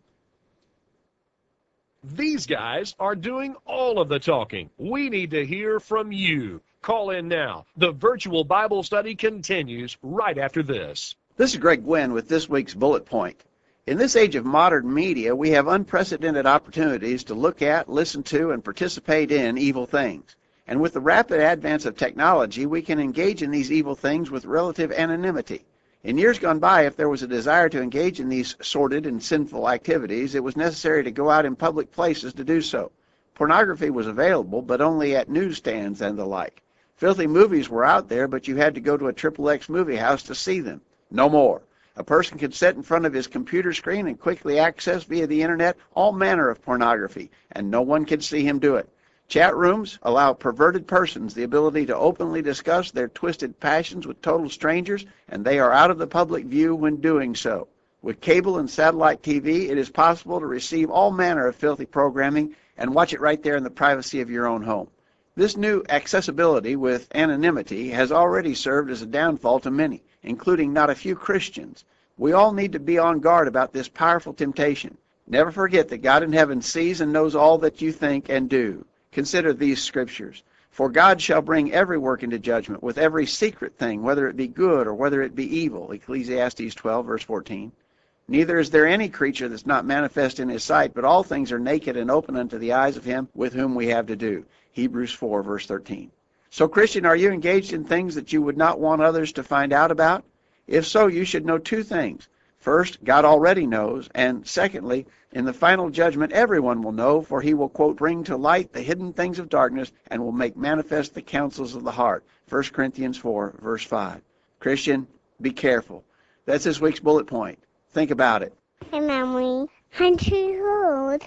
Speaker 1: These guys are doing all of the talking. We need to hear from you. Call in now. The Virtual Bible Study continues right after this.
Speaker 6: This is Greg Gwynn with this week's bullet point. In this age of modern media, we have unprecedented opportunities to look at, listen to, and participate in evil things. And with the rapid advance of technology, we can engage in these evil things with relative anonymity. In years gone by, if there was a desire to engage in these sordid and sinful activities, it was necessary to go out in public places to do so. Pornography was available, but only at newsstands and the like. Filthy movies were out there, but you had to go to a triple X movie house to see them. No more. A person could sit in front of his computer screen and quickly access via the internet all manner of pornography, and no one could see him do it. Chat rooms allow perverted persons the ability to openly discuss their twisted passions with total strangers, and they are out of the public view when doing so. With cable and satellite T V, it is possible to receive all manner of filthy programming and watch it right there in the privacy of your own home. This new accessibility with anonymity has already served as a downfall to many, including not a few Christians. We all need to be on guard about this powerful temptation. Never forget that God in heaven sees and knows all that you think and do. Consider these scriptures. For God shall bring every work into judgment with every secret thing, whether it be good or whether it be evil. Ecclesiastes twelve, verse fourteen. Neither is there any creature that's not manifest in his sight, but all things are naked and open unto the eyes of him with whom we have to do. Hebrews four, verse thirteen. So, Christian, are you engaged in things that you would not want others to find out about? If so, you should know two things. First, God already knows, and secondly, in the final judgment, everyone will know, for he will, quote, bring to light the hidden things of darkness and will make manifest the counsels of the heart. First Corinthians four, verse five. Christian, be careful. That's this week's bullet point. Think about it.
Speaker 7: Hey, Mommy. Country Road.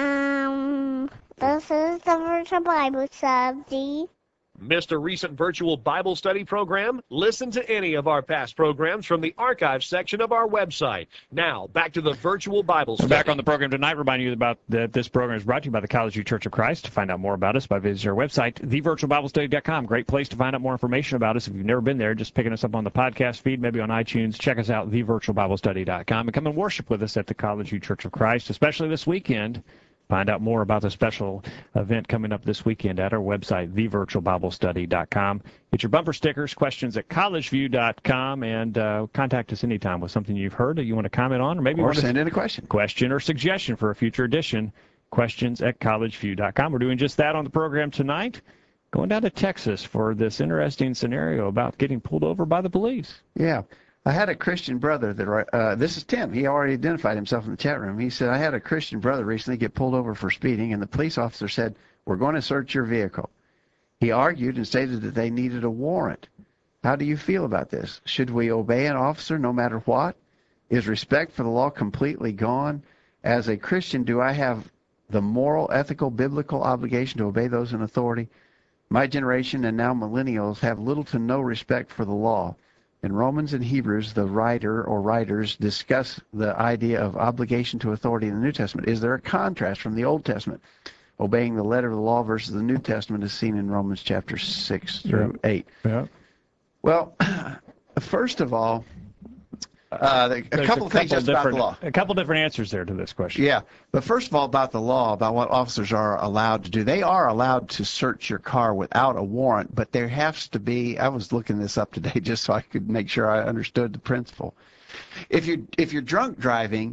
Speaker 7: Um, this is the Virtual Bible Study.
Speaker 1: Missed a recent Virtual Bible Study program? Listen to any of our past programs from the archive section of our website. Now, back to the Virtual Bible
Speaker 2: We're
Speaker 1: Study.
Speaker 2: back on the program tonight, reminding you about that this program is brought to you by the College View Church of Christ. To find out more about us by visiting our website, the virtual bible study dot com. Great place to find out more information about us. If you've never been there, just picking us up on the podcast feed, maybe on iTunes, check us out, the virtual bible study dot com, and come and worship with us at the College View Church of Christ, especially this weekend. Find out more about the special event coming up this weekend at our website, the virtual bible study dot com. Get your bumper stickers, questions at college view dot com, and uh, contact us anytime with something you've heard that you want to comment on, or maybe
Speaker 3: Or
Speaker 2: want to
Speaker 3: send in a question.
Speaker 2: question or suggestion for a future edition, questions at college view dot com. We're doing just that on the program tonight. Going down to Texas for this interesting scenario about getting pulled over by the police.
Speaker 3: Yeah. I had a Christian brother that, uh, this is Tim. He already identified himself in the chat room. He said, I had a Christian brother recently get pulled over for speeding, and the police officer said, we're going to search your vehicle. He argued and stated that they needed a warrant. How do you feel about this? Should we obey an officer no matter what? Is respect for the law completely gone? As a Christian, do I have the moral, ethical, biblical obligation to obey those in authority? My generation and now millennials have little to no respect for the law. In Romans and Hebrews, the writer or writers discuss the idea of obligation to authority in the New Testament. Is there a contrast from the Old Testament, obeying the letter of the law versus the New Testament as seen in Romans chapter six through eight?
Speaker 2: Yeah.
Speaker 3: Well, first of all, uh, a
Speaker 2: There's
Speaker 3: couple of things just about the
Speaker 2: different-
Speaker 3: law.
Speaker 2: A couple different answers there to this question.
Speaker 3: Yeah, but first of all, about the law, about what officers are allowed to do. They are allowed to search your car without a warrant, but there has to be, I was looking this up today just so I could make sure I understood the principle. If you if you're drunk driving,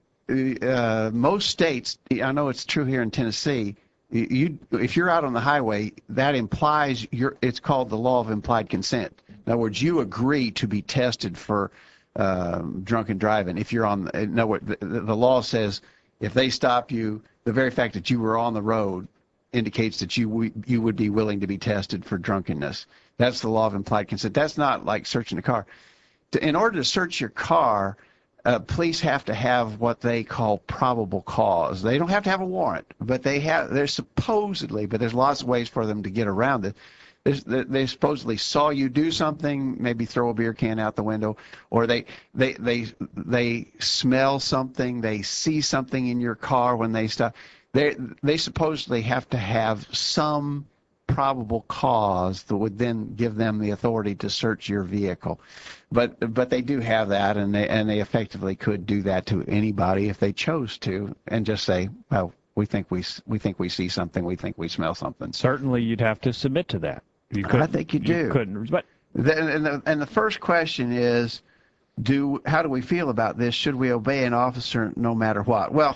Speaker 3: uh, most states, I know it's true here in Tennessee, you if you're out on the highway, that implies you're, it's called the law of implied consent. In other words, you agree to be tested for Um, drunken driving. If you're on, no, the, the law says if they stop you, the very fact that you were on the road indicates that you you would be willing to be tested for drunkenness. That's the law of implied consent. That's not like searching a car. To, in order to search your car, uh, police have to have what they call probable cause. They don't have to have a warrant, but they have. They're supposedly, but there's lots of ways for them to get around it. They, they supposedly saw you do something, maybe throw a beer can out the window, or they they they they smell something, they see something in your car when they stop. They they supposedly have to have some probable cause that would then give them the authority to search your vehicle. But but they do have that, and they and they effectively could do that to anybody if they chose to, and just say, well, we think we we think we see something, we think we smell something.
Speaker 2: Certainly, you'd have to submit to that. You
Speaker 3: I think you do.
Speaker 2: You couldn't, but
Speaker 3: the, and the and the first question is, do how do we feel about this? Should we obey an officer no matter what? Well,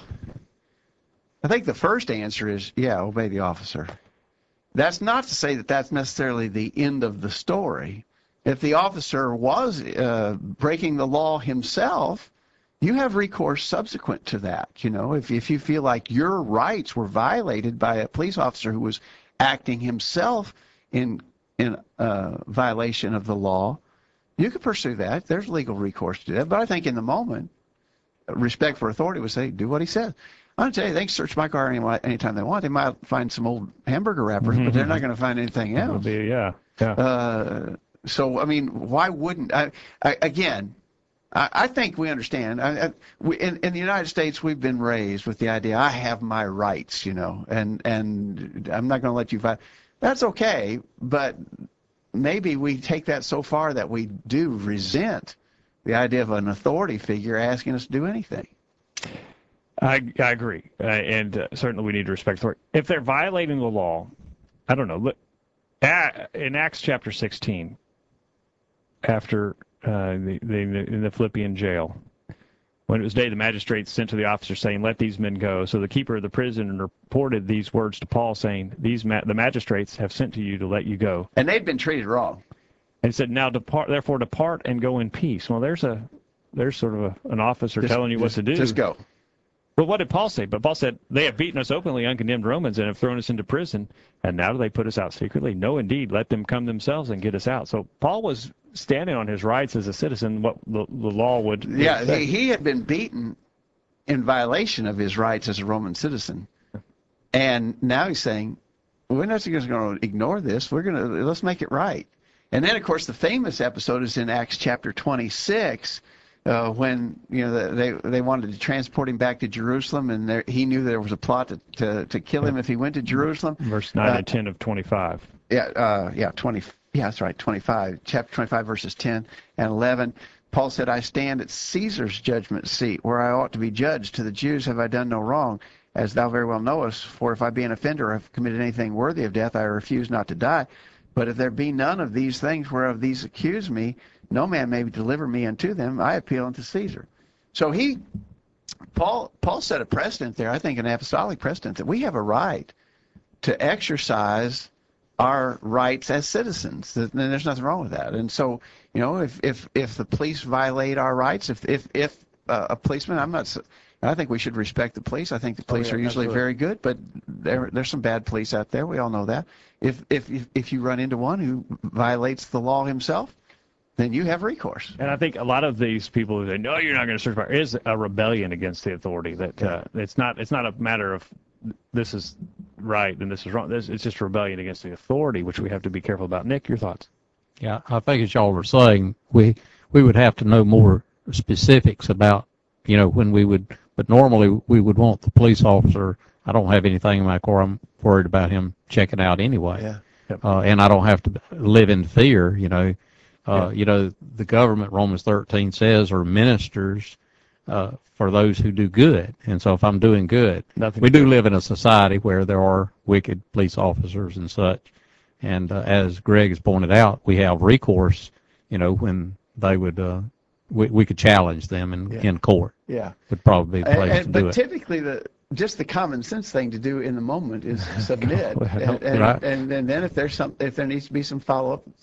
Speaker 3: I think the first answer is, yeah, obey the officer. That's not to say that that's necessarily the end of the story. If the officer was uh, breaking the law himself, you have recourse subsequent to that. You know, if if you feel like your rights were violated by a police officer who was acting himself in in uh, violation of the law, you could pursue that. There's legal recourse to do that. But I think in the moment, respect for authority would say, do what he says. I'm going to tell you, they can search my car any, anytime they want. They might find some old hamburger wrappers, but they're not going to find anything
Speaker 2: it'll
Speaker 3: else.
Speaker 2: be, yeah, yeah.
Speaker 3: Uh, so, I mean, why wouldn't I? I again, I, I think we understand. I, I, we, in, in the United States, we've been raised with the idea, I have my rights, you know, and, and I'm not going to let you fight. That's okay, but maybe we take that so far that we do resent the idea of an authority figure asking us to do anything.
Speaker 2: I, I agree, uh, and uh, certainly we need to respect authority. If they're violating the law, I don't know. Look, at, in Acts chapter sixteen, after uh, the, the in the Philippian jail, when it was day, the magistrates sent to the officer saying, "Let these men go." So the keeper of the prison reported these words to Paul, saying, "These ma- the magistrates have sent to you to let you go."
Speaker 3: And they'd been treated wrong.
Speaker 2: And he said, "Now depart, therefore depart and go in peace." Well, there's a there's sort of a, an officer
Speaker 3: Just,
Speaker 2: telling you
Speaker 3: just,
Speaker 2: what to do.
Speaker 3: Just go.
Speaker 2: But what did Paul say? But Paul said, they have beaten us openly, uncondemned Romans, and have thrown us into prison, and now do they put us out secretly? No, indeed, let them come themselves and get us out. So Paul was standing on his rights as a citizen, what the, the law would
Speaker 3: Yeah,
Speaker 2: would say.
Speaker 3: he, he had been beaten in violation of his rights as a Roman citizen. And now he's saying, we're not just going to ignore this. We're going to, let's make it right. And then, of course, the famous episode is in Acts chapter twenty-six, Uh, when you know they they wanted to transport him back to Jerusalem, and there, he knew there was a plot to, to, to kill him if he went to Jerusalem.
Speaker 2: Verse nine
Speaker 3: uh,
Speaker 2: and ten of twenty-five.
Speaker 3: Yeah, uh, yeah, twenty. Yeah, that's right, twenty-five. Chapter twenty-five, verses ten and eleven. Paul said, "I stand at Caesar's judgment seat, where I ought to be judged. To the Jews have I done no wrong, as thou very well knowest. For if I be an offender or have committed anything worthy of death, I refuse not to die. But if there be none of these things whereof these accuse me, no man may deliver me unto them. I appeal unto Caesar." So he, Paul, Paul set a precedent there, I think an apostolic precedent, that we have a right to exercise our rights as citizens. And there's nothing wrong with that. And so, you know, if if, if the police violate our rights, if if, if uh, a policeman, I'm not, I think we should respect the police. I think the police
Speaker 6: yeah,
Speaker 3: are usually
Speaker 6: absolutely.
Speaker 3: very good, but there there's some bad police out there. We all know that. If if if, if you run into one who violates the law himself, then you have recourse.
Speaker 2: And I think a lot of these people who say, "No, you're not going to search my," is a rebellion against the authority. That uh, it's not it's not a matter of this is right and this is wrong. This, it's just a rebellion against the authority, which we have to be careful about. Nick, your thoughts?
Speaker 4: Yeah, I think as y'all were saying, we we would have to know more specifics about, you know, when we would, but normally we would want the police officer. I don't have anything in my car. I'm worried about him checking out anyway.
Speaker 3: Yeah.
Speaker 2: Yep.
Speaker 4: Uh, and I don't have to live in fear, you know. Uh,
Speaker 2: Yeah.
Speaker 4: You know, the government, Romans thirteen says, are ministers uh, for those who do good. And so if I'm doing good,
Speaker 2: Nothing
Speaker 4: we
Speaker 2: to
Speaker 4: do
Speaker 2: do.
Speaker 4: live in a society where there are wicked police officers and such. And uh, as Greg has pointed out, we have recourse, you know, when they would, uh, we, we could challenge them in,
Speaker 3: Yeah.
Speaker 4: in court.
Speaker 3: Yeah.
Speaker 4: Would probably be the place
Speaker 3: And, and,
Speaker 4: to do
Speaker 3: but
Speaker 4: it.
Speaker 3: typically, the just the common sense thing to do in the moment is submit,
Speaker 2: Well,
Speaker 3: and, and,
Speaker 4: right.
Speaker 3: and, and then if there's some, if there needs to be some follow up.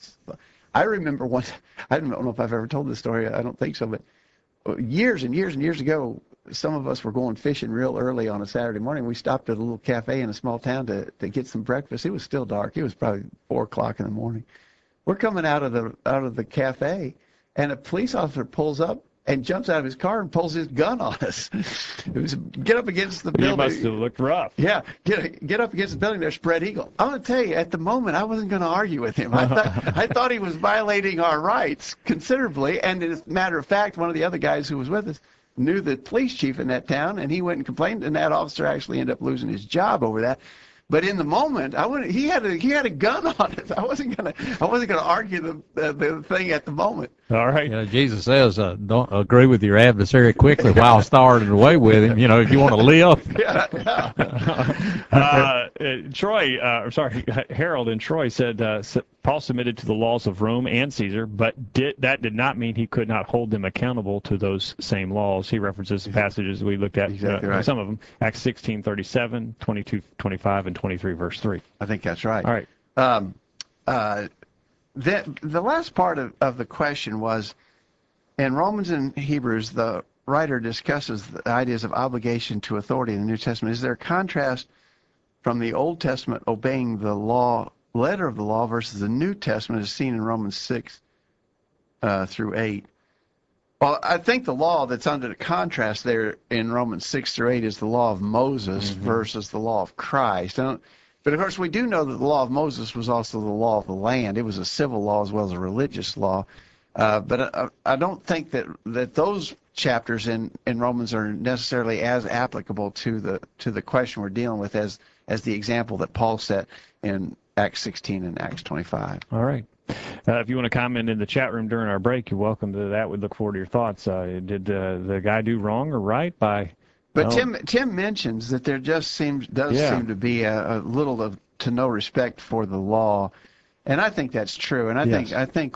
Speaker 3: I remember once, I don't know if I've ever told this story. I don't think so, but years and years and years ago, some of us were going fishing real early on a Saturday morning. We stopped at a little cafe in a small town to to get some breakfast. It was still dark. It was probably four o'clock in the morning. We're coming out of the out of the cafe, and a police officer pulls up and jumps out of his car and pulls his gun on us. It was get up against the
Speaker 2: You
Speaker 3: building.
Speaker 2: must have looked rough.
Speaker 3: Yeah, get get up against the building there, spread eagle. I'm going to tell you, at the moment, I wasn't going to argue with him. I thought I thought he was violating our rights considerably. And as a matter of fact, one of the other guys who was with us knew the police chief in that town, and he went and complained, and that officer actually ended up losing his job over that. But in the moment, I wouldn't. He had a he had a gun on it. I wasn't gonna I wasn't gonna argue the the, the thing at the moment.
Speaker 2: All right.
Speaker 4: You know, Jesus says, uh, don't agree with your adversary quickly while starting away with him, you know, if you want to live.
Speaker 3: Yeah. yeah.
Speaker 2: uh, uh, Troy, uh, I'm sorry, Harold and Troy said uh, Paul submitted to the laws of Rome and Caesar, but did, that did not mean he could not hold them accountable to those same laws. He references the passages we looked at,
Speaker 3: Exactly
Speaker 2: uh,
Speaker 3: right.
Speaker 2: some of them, Acts sixteen thirty-seven, twenty-two twenty-five, and twenty-three verse three.
Speaker 3: I think that's right.
Speaker 2: All right.
Speaker 3: Um, uh, the the last part of, of the question was, in Romans and Hebrews, the writer discusses the ideas of obligation to authority in the New Testament. Is there a contrast from the Old Testament obeying the law, letter of the law, versus the New Testament as seen in Romans six uh, through eight? Well, I think the law that's under the contrast there in Romans six through eight is the law of Moses mm-hmm. versus the law of Christ. I don't, But, of course, we do know that the law of Moses was also the law of the land. It was a civil law as well as a religious law. Uh, but I, I don't think that, that those chapters in, in Romans are necessarily as applicable to the to the question we're dealing with as, as the example that Paul set in Acts sixteen and Acts twenty-five.
Speaker 2: All right. Uh, if you want to comment in the chat room during our break, you're welcome to that. We'd look forward to your thoughts. Uh, did uh, the guy do wrong or right by...
Speaker 3: But
Speaker 2: Oh.
Speaker 3: Tim Tim mentions that there just seems does
Speaker 2: Yeah.
Speaker 3: seem to be a, a little of to no respect for the law, and I think that's true. And I
Speaker 2: Yes.
Speaker 3: think I think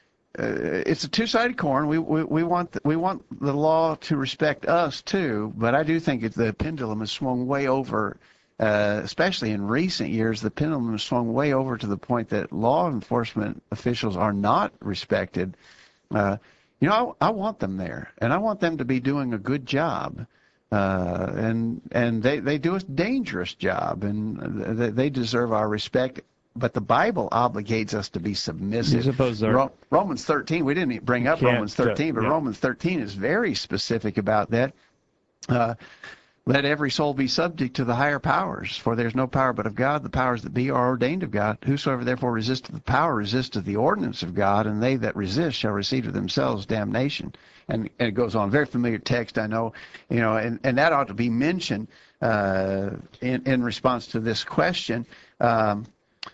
Speaker 3: uh, it's a two-sided coin. We we, we want the, we want the law to respect us too, but I do think it, the pendulum has swung way over, uh, especially in recent years. The pendulum has swung way over to the point that law enforcement officials are not respected. Uh, you know, I, I want them there, and I want them to be doing a good job. Uh, and and they, they do a dangerous job, and they, they deserve our respect. But the Bible obligates us to be submissive.
Speaker 2: You suppose they're-
Speaker 3: Ro- Romans thirteen, we didn't bring up
Speaker 2: Can't,
Speaker 3: Romans thirteen,
Speaker 2: uh,
Speaker 3: but
Speaker 2: yeah.
Speaker 3: Romans thirteen is very specific about that. Uh, Let every soul be subject to the higher powers, for there's no power but of God. The powers that be are ordained of God. Whosoever therefore resisteth the power resisteth the ordinance of God, and they that resist shall receive to themselves damnation. And, and it goes on. Very familiar text, I know, you know, and, and that ought to be mentioned uh, in in response to this question. Um,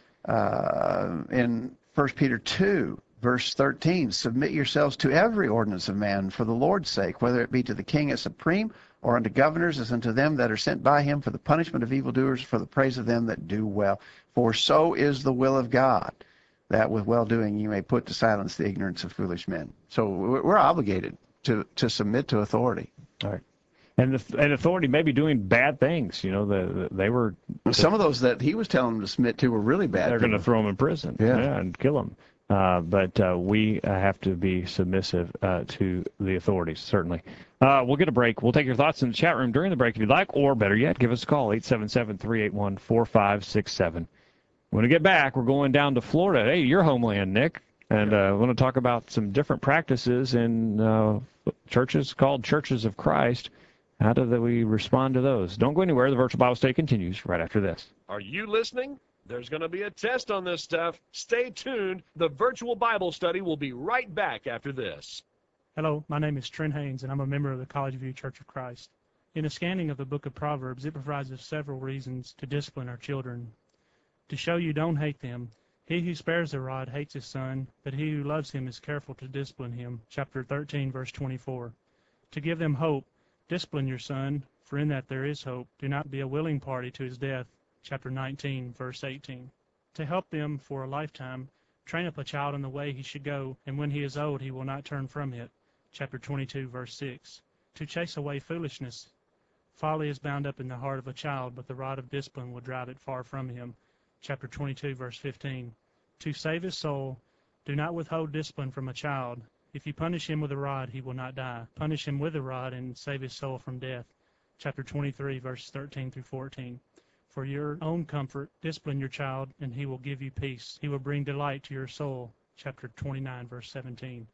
Speaker 3: uh, in First Peter two, verse thirteen, submit yourselves to every ordinance of man for the Lord's sake, whether it be to the king as supreme, or unto governors as unto them that are sent by him, for the punishment of evildoers, for the praise of them that do well. For so is the will of God, that with well-doing you may put to silence the ignorance of foolish men. So we're obligated to, to submit to authority.
Speaker 2: All right. And the, and authority may be doing bad things. You know, the, the, they were...
Speaker 3: Some of those that he was telling them to submit to were really bad.
Speaker 2: They're going to
Speaker 3: people.
Speaker 2: throw them in prison.
Speaker 3: Yeah.
Speaker 2: And kill them. Uh, but uh, we uh, have to be submissive uh, to the authorities, certainly. Uh, we'll get a break. We'll take your thoughts in the chat room during the break if you'd like, or better yet, give us a call, eight seven seven, three eight one, four five six seven. When we get back, we're going down to Florida. Hey, your homeland, Nick. And uh, I want to talk about some different practices in uh, churches called Churches of Christ. How do we respond to those? Don't go anywhere. The Virtual Bible Study continues right after this.
Speaker 1: Are you listening? There's going to be a test on this stuff. Stay tuned. The Virtual Bible Study will be right back after this.
Speaker 8: Hello, my name is Trent Haynes, and I'm a member of the College View Church of Christ. In a scanning of the book of Proverbs, it provides us several reasons to discipline our children. To show you don't hate them, he who spares the rod hates his son, but he who loves him is careful to discipline him. Chapter thirteen, verse twenty-four. To give them hope, discipline your son, for in that there is hope. Do not be a willing party to his death. Chapter nineteen, verse eighteen. To help them for a lifetime, train up a child in the way he should go, and when he is old he will not turn from it. Chapter twenty-two, verse six. To chase away foolishness. Folly is bound up in the heart of a child, but the rod of discipline will drive it far from him. Chapter twenty-two, verse fifteen. To save his soul, do not withhold discipline from a child. If you punish him with a rod, he will not die. Punish him with a rod and save his soul from death. Chapter twenty-three, verses thirteen through fourteen. For your own comfort, discipline your child, and he will give you peace. He will bring delight to your soul. Chapter twenty-nine, verse seventeen.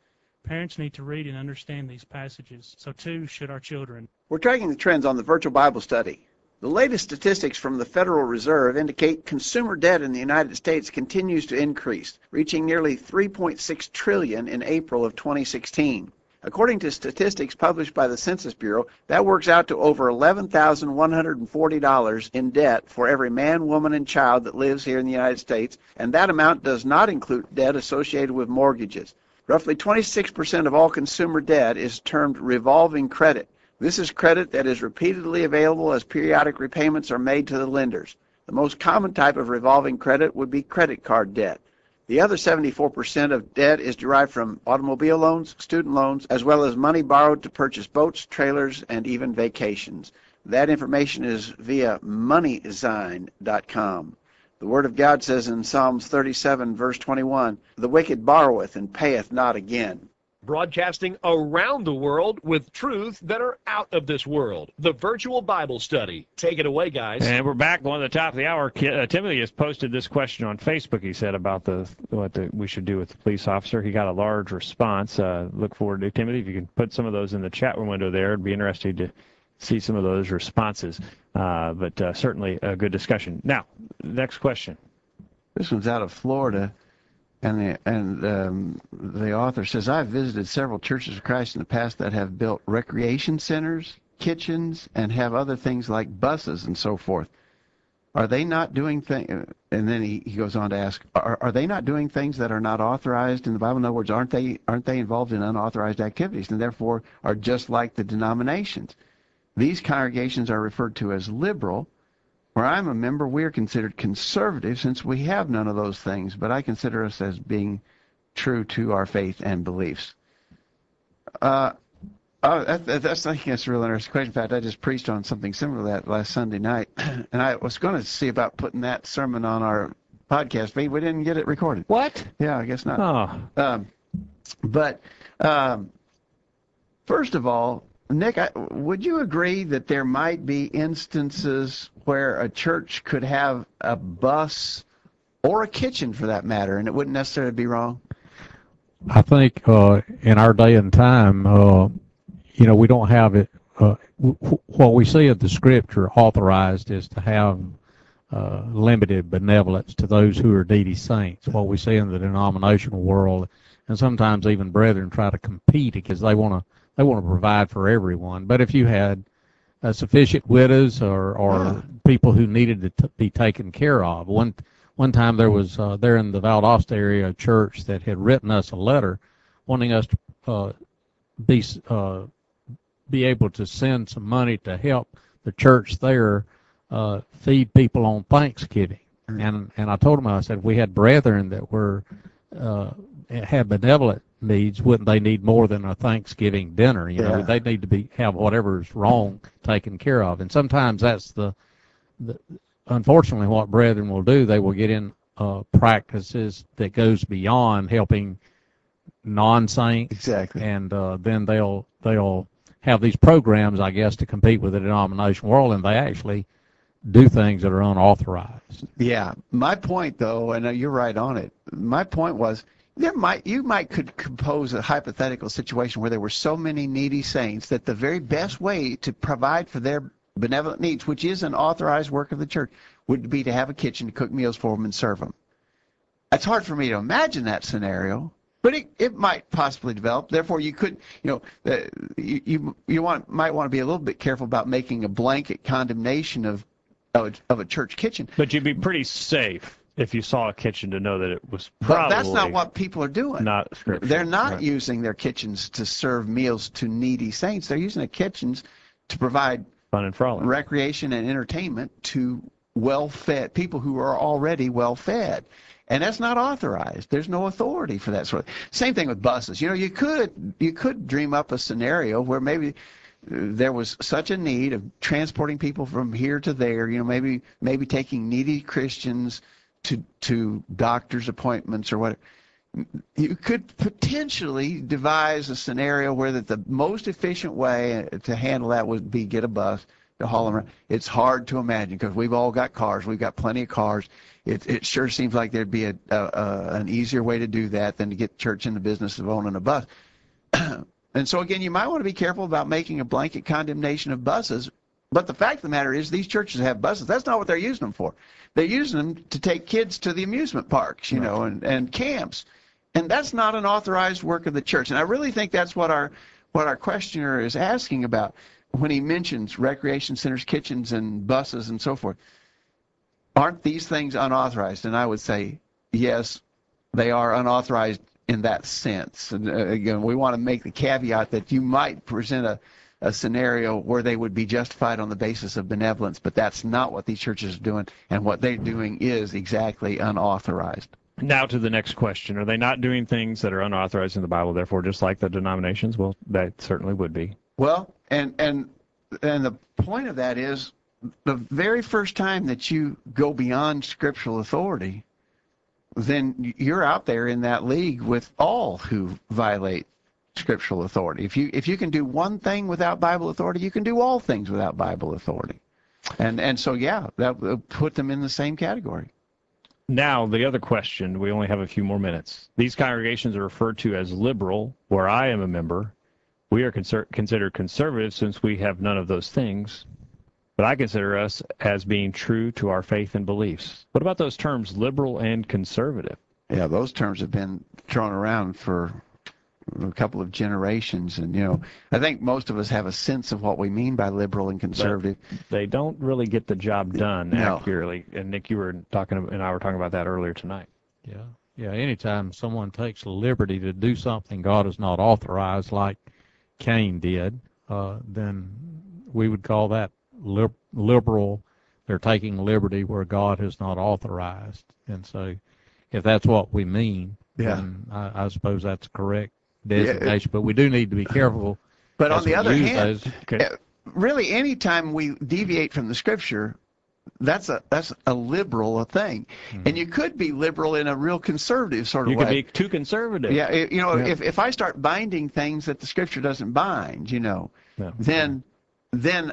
Speaker 8: Parents need to read and understand these passages. So too should our children.
Speaker 6: We're tracking the trends on the virtual Bible study. The latest statistics from the Federal Reserve indicate consumer debt in the United States continues to increase, reaching nearly three point six trillion dollars in April of twenty sixteen. According to statistics published by the Census Bureau, that works out to over eleven thousand one hundred forty dollars in debt for every man, woman, and child that lives here in the United States, and that amount does not include debt associated with mortgages. Roughly twenty-six percent of all consumer debt is termed revolving credit. This is credit that is repeatedly available as periodic repayments are made to the lenders. The most common type of revolving credit would be credit card debt. The other seventy-four percent of debt is derived from automobile loans, student loans, as well as money borrowed to purchase boats, trailers, and even vacations. That information is via moneyzine dot com. The Word of God says in Psalms thirty-seven, verse twenty-one, "The wicked borroweth and payeth not again."
Speaker 1: Broadcasting around the world with truths that are out of this world. The Virtual Bible Study. Take it away, guys.
Speaker 2: And we're back on the top of the hour. Uh, Timothy has posted this question on Facebook. He said about the what the, we should do with the police officer. He got a large response. Uh, look forward to Timothy. If you can put some of those in the chat room window there, it'd be interesting to see some of those responses. Uh, but uh, certainly a good discussion. Now, next question.
Speaker 3: This one's out of Florida. And the, and um, the author says, I've visited several churches of Christ in the past that have built recreation centers, kitchens, and have other things like buses and so forth. Are they not doing things, and then he, he goes on to ask, are, are they not doing things that are not authorized in the Bible? In other words, aren't they, aren't they involved in unauthorized activities and therefore are just like the denominations? These congregations are referred to as liberal. Where I'm a member, we are considered conservative since we have none of those things, but I consider us as being true to our faith and beliefs. Uh, oh, that, that's, I think that's a real interesting question. In fact, I just preached on something similar to that last Sunday night, and I was going to see about putting that sermon on our podcast feed. We didn't get it recorded.
Speaker 2: What?
Speaker 3: Yeah, I guess not.
Speaker 2: Oh.
Speaker 3: Um, but um, first of all, Nick, I, would you agree that there might be instances where a church could have a bus or a kitchen, for that matter, and it wouldn't necessarily be wrong?
Speaker 4: I think uh, in our day and time, uh, you know, we don't have it. Uh, w- what we see of the Scripture authorized is to have uh, limited benevolence to those who are needy saints. What we see in the denominational world, and sometimes even brethren try to compete because they want to they want to provide for everyone. But if you had uh, sufficient widows or, or
Speaker 3: Yeah.
Speaker 4: people who needed to t- be taken care of, one one time there was uh, there in the Valdosta area a church that had written us a letter wanting us to uh, be uh, be able to send some money to help the church there uh, feed people on Thanksgiving.
Speaker 3: Mm.
Speaker 4: And and I told them, I said, if we had brethren that were uh, had benevolent needs, wouldn't they need more than a Thanksgiving dinner? You know,
Speaker 3: Yeah.
Speaker 4: they need to be have whatever's wrong taken care of. And sometimes that's the, the unfortunately what brethren will do. They will get in uh, practices that goes beyond helping non-saints,
Speaker 3: Exactly.
Speaker 4: and uh, then they'll they'll have these programs, I guess, to compete with the denominational world, and they actually do things that are unauthorized.
Speaker 3: Yeah. My point, though, and you're right on it, my point was there might you might could compose a hypothetical situation where there were so many needy saints that the very best way to provide for their benevolent needs, which is an authorized work of the church, would be to have a kitchen to cook meals for them and serve them. It's hard for me to imagine that scenario, but it, it might possibly develop. Therefore, you could, you know, uh, you you, you want might want to be a little bit careful about making a blanket condemnation of of a, of a church kitchen.
Speaker 2: But you'd be pretty safe if you saw a kitchen to know that it was
Speaker 3: But
Speaker 2: probably
Speaker 3: that's not what people are doing.
Speaker 2: not scripture.
Speaker 3: They're not
Speaker 2: Right.
Speaker 3: using their kitchens to serve meals to needy saints. They're using their kitchens to provide
Speaker 2: Fun and frolic.
Speaker 3: recreation and entertainment to well-fed people who are already well-fed. And that's not authorized. There's no authority for that sort of. Same thing with buses. You know, you could you could dream up a scenario where maybe there was such a need of transporting people from here to there. You know, maybe maybe taking needy Christians to to doctor's appointments or what. You could potentially devise a scenario where that the most efficient way to handle that would be get a bus to haul them around. It's hard to imagine because we've all got cars. We've got plenty of cars. It, it sure seems like there'd be a, a, a an easier way to do that than to get church in the business of owning a bus. and so again, you might want to be careful about making a blanket condemnation of buses. But the fact of the matter is, these churches have buses. That's not what they're using them for. They're using them to take kids to the amusement parks, you know, and, and camps. And that's not an authorized work of the church. And I really think that's what our what our questioner is asking about when he mentions recreation centers, kitchens, and buses and so forth. Aren't these things unauthorized? And I would say, yes, they are unauthorized in that sense. And uh, again, we want to make the caveat that you might present a, a scenario where they would be justified on the basis of benevolence, but that's not what these churches are doing, and what they're doing is exactly unauthorized.
Speaker 2: Now to the next question. Are they not doing things that are unauthorized in the Bible, therefore, just like the denominations? Well, that certainly would be.
Speaker 3: Well, and and and the point of that is, the very first time that you go beyond scriptural authority, then you're out there in that league with all who violate scriptural authority. If you if you can do one thing without Bible authority, you can do all things without Bible authority. And and so yeah, that would put them in the same category.
Speaker 2: Now, the other question, we only have a few more minutes. These congregations are referred to as liberal, where I am a member. We are conser- considered conservative since we have none of those things. But I consider us as being true to our faith and beliefs. What about those terms, liberal and conservative?
Speaker 3: Yeah, those terms have been thrown around for a couple of generations, and you know, I think most of us have a sense of what we mean by liberal and conservative.
Speaker 2: But they don't really get the job done
Speaker 3: No.
Speaker 2: accurately. And Nick, you were talking, and I were talking about that earlier tonight.
Speaker 4: Yeah, yeah. Anytime someone takes the liberty to do something God has not authorized, like Cain did, uh, then we would call that lib- liberal. They're taking liberty where God has not authorized, and so if that's what we mean,
Speaker 3: Yeah.
Speaker 4: then I, I suppose that's correct designation. But we do need to be careful.
Speaker 3: But
Speaker 4: as
Speaker 3: on the
Speaker 4: we
Speaker 3: other
Speaker 4: use
Speaker 3: hand,
Speaker 4: those.
Speaker 2: Okay.
Speaker 3: uh, really, anytime we deviate from the Scripture, that's a that's a liberal thing,
Speaker 4: Mhm.
Speaker 3: and you could be liberal in a real conservative sort of
Speaker 2: You
Speaker 3: way.
Speaker 2: could be too conservative.
Speaker 3: Yeah, it- you know,
Speaker 2: Yeah.
Speaker 3: if if I start binding things that the Scripture doesn't bind, you know,
Speaker 2: Yeah.
Speaker 3: then then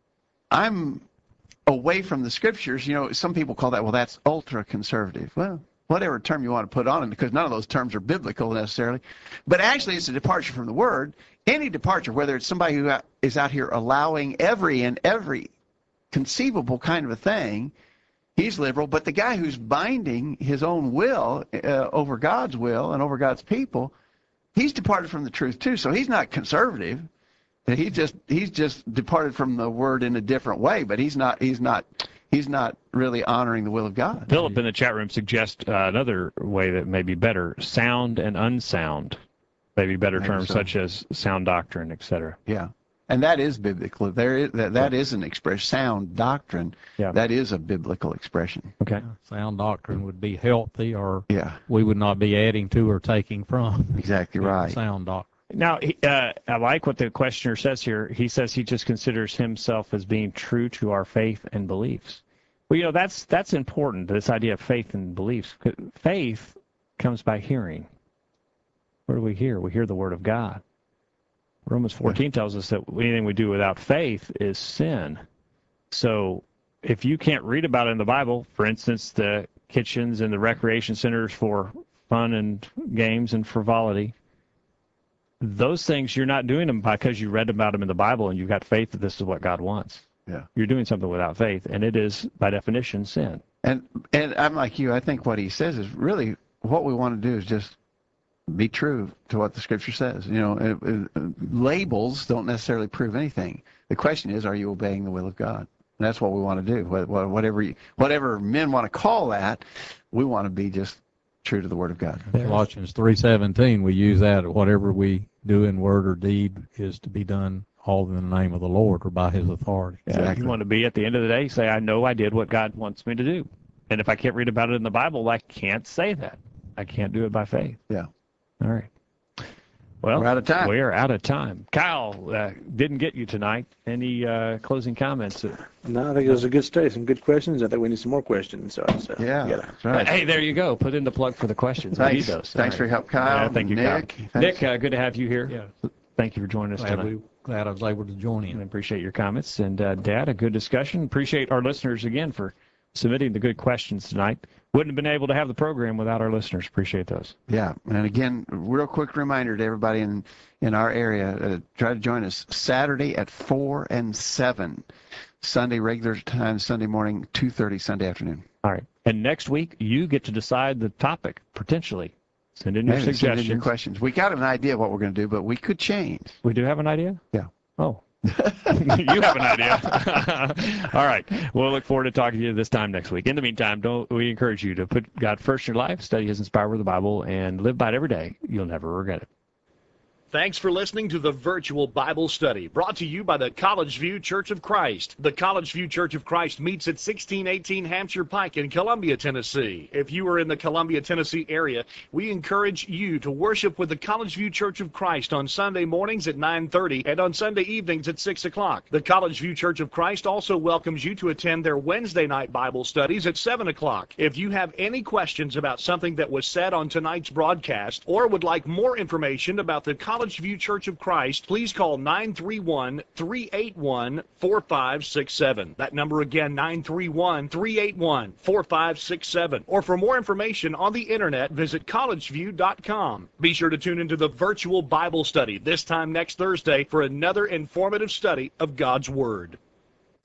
Speaker 3: I'm away from the Scriptures. You know, some people call that, well, that's ultra conservative. Well, whatever term you want to put on it, because none of those terms are biblical necessarily. But actually, it's a departure from the Word. Any departure, whether it's somebody who is out here allowing every and every conceivable kind of a thing, he's liberal. But the guy who's binding his own will uh, over God's will and over God's people, he's departed from the truth too. So he's not conservative. He just he's just departed from the Word in a different way. But he's not he's not he's not really honoring the will of God.
Speaker 2: Philip in the chat room suggests uh, another way that may be better: sound and unsound. Maybe better
Speaker 3: Maybe
Speaker 2: terms
Speaker 3: so.
Speaker 2: such as sound doctrine, et cetera.
Speaker 3: Yeah, and that is biblical. There is that that is an expression. Sound doctrine.
Speaker 2: Yeah.
Speaker 3: That is a biblical expression.
Speaker 2: Okay.
Speaker 4: Sound doctrine would be healthy, or
Speaker 3: Yeah,
Speaker 4: we would not be adding to or taking from.
Speaker 3: exactly right.
Speaker 4: Sound doctrine.
Speaker 2: Now, he- uh, I like what the questioner says here. He says he just considers himself as being true to our faith and beliefs. Well, you know, that's that's important, this idea of faith and beliefs. Faith comes by hearing. What do we hear? We hear the Word of God. Romans fourteen tells us that anything we do without faith is sin. So if you can't read about it in the Bible, for instance, the kitchens and the recreation centers for fun and games and frivolity, those things, you're not doing them because you read about them in the Bible and you've got faith that this is what God wants.
Speaker 3: Yeah.
Speaker 2: You're doing something without faith, and it is, by definition, sin.
Speaker 3: And and I'm like you. I think what he says is really what we want to do is just be true to what the Scripture says. You know, uh, uh, labels don't necessarily prove anything. The question is, are you obeying the will of God? And that's what we want to do. Wha- wha- Whatever you, whatever men want to call that, we want to be just true to the Word of God.
Speaker 4: Colossians three seventeen, we use that, whatever we do in word or deed is to be done all in the name of the Lord or by his authority.
Speaker 2: Yeah,
Speaker 3: Exactly.
Speaker 2: You want to be, at the end of the day, say, I know I did what God wants me to do. And if I can't read about it in the Bible, I can't say that. I can't do it by faith.
Speaker 3: Yeah.
Speaker 2: All right. Well,
Speaker 3: We're out of time.
Speaker 2: We are out of time. Kyle, uh, didn't get you tonight. Any uh, closing comments?
Speaker 9: No, I think it was a good study, some good questions. I think we need some more questions. So, so
Speaker 3: Yeah,
Speaker 9: yeah.
Speaker 3: that's right.
Speaker 2: Hey, there you go. Put in the plug for the questions. We need
Speaker 3: Thanks.
Speaker 2: those.
Speaker 3: Thanks
Speaker 2: All
Speaker 3: for your help, Kyle.
Speaker 2: Yeah, thank you,
Speaker 3: Nick.
Speaker 2: Kyle.
Speaker 3: Thanks.
Speaker 2: Nick, uh, good to have you here.
Speaker 4: Yeah.
Speaker 2: Thank you for joining us
Speaker 4: Glad,
Speaker 2: tonight.
Speaker 4: we, glad I was able to join
Speaker 2: I
Speaker 4: in.
Speaker 2: appreciate your comments. And uh, Dad, a good discussion. Appreciate our listeners again for submitting the good questions tonight. Wouldn't have been able to have the program without our listeners. Appreciate those.
Speaker 3: Yeah, and again, real quick reminder to everybody in, in our area, uh, try to join us Saturday at four and seven. Sunday, regular time, Sunday morning, two thirty Sunday afternoon.
Speaker 2: All right. And next week, you get to decide the topic, potentially. Send in your
Speaker 3: Maybe
Speaker 2: suggestions.
Speaker 3: Send in your questions. We got an idea of what we're going to do, but we could change.
Speaker 2: We do have an idea?
Speaker 3: Yeah.
Speaker 2: Oh. You have an idea. All right. We'll look forward to talking to you this time next week. In the meantime, don't we encourage you to put God first in your life, study His inspired word of the Bible, and live by it every day. You'll never regret it.
Speaker 1: Thanks for listening to the Virtual Bible Study, brought to you by the College View Church of Christ. The College View Church of Christ meets at sixteen eighteen Hampshire Pike in Columbia, Tennessee. If you are in the Columbia, Tennessee area, we encourage you to worship with the College View Church of Christ on Sunday mornings at nine thirty and on Sunday evenings at six o'clock. The College View Church of Christ also welcomes you to attend their Wednesday night Bible studies at seven o'clock. If you have any questions about something that was said on tonight's broadcast or would like more information about the College College View Church of Christ, please call nine three one, three eight one, four five six seven. That number again, nine three one, three eight one, four five six seven. Or for more information on the internet, visit college view dot com. Be sure to tune into the Virtual Bible Study this time next Thursday for another informative study of God's Word.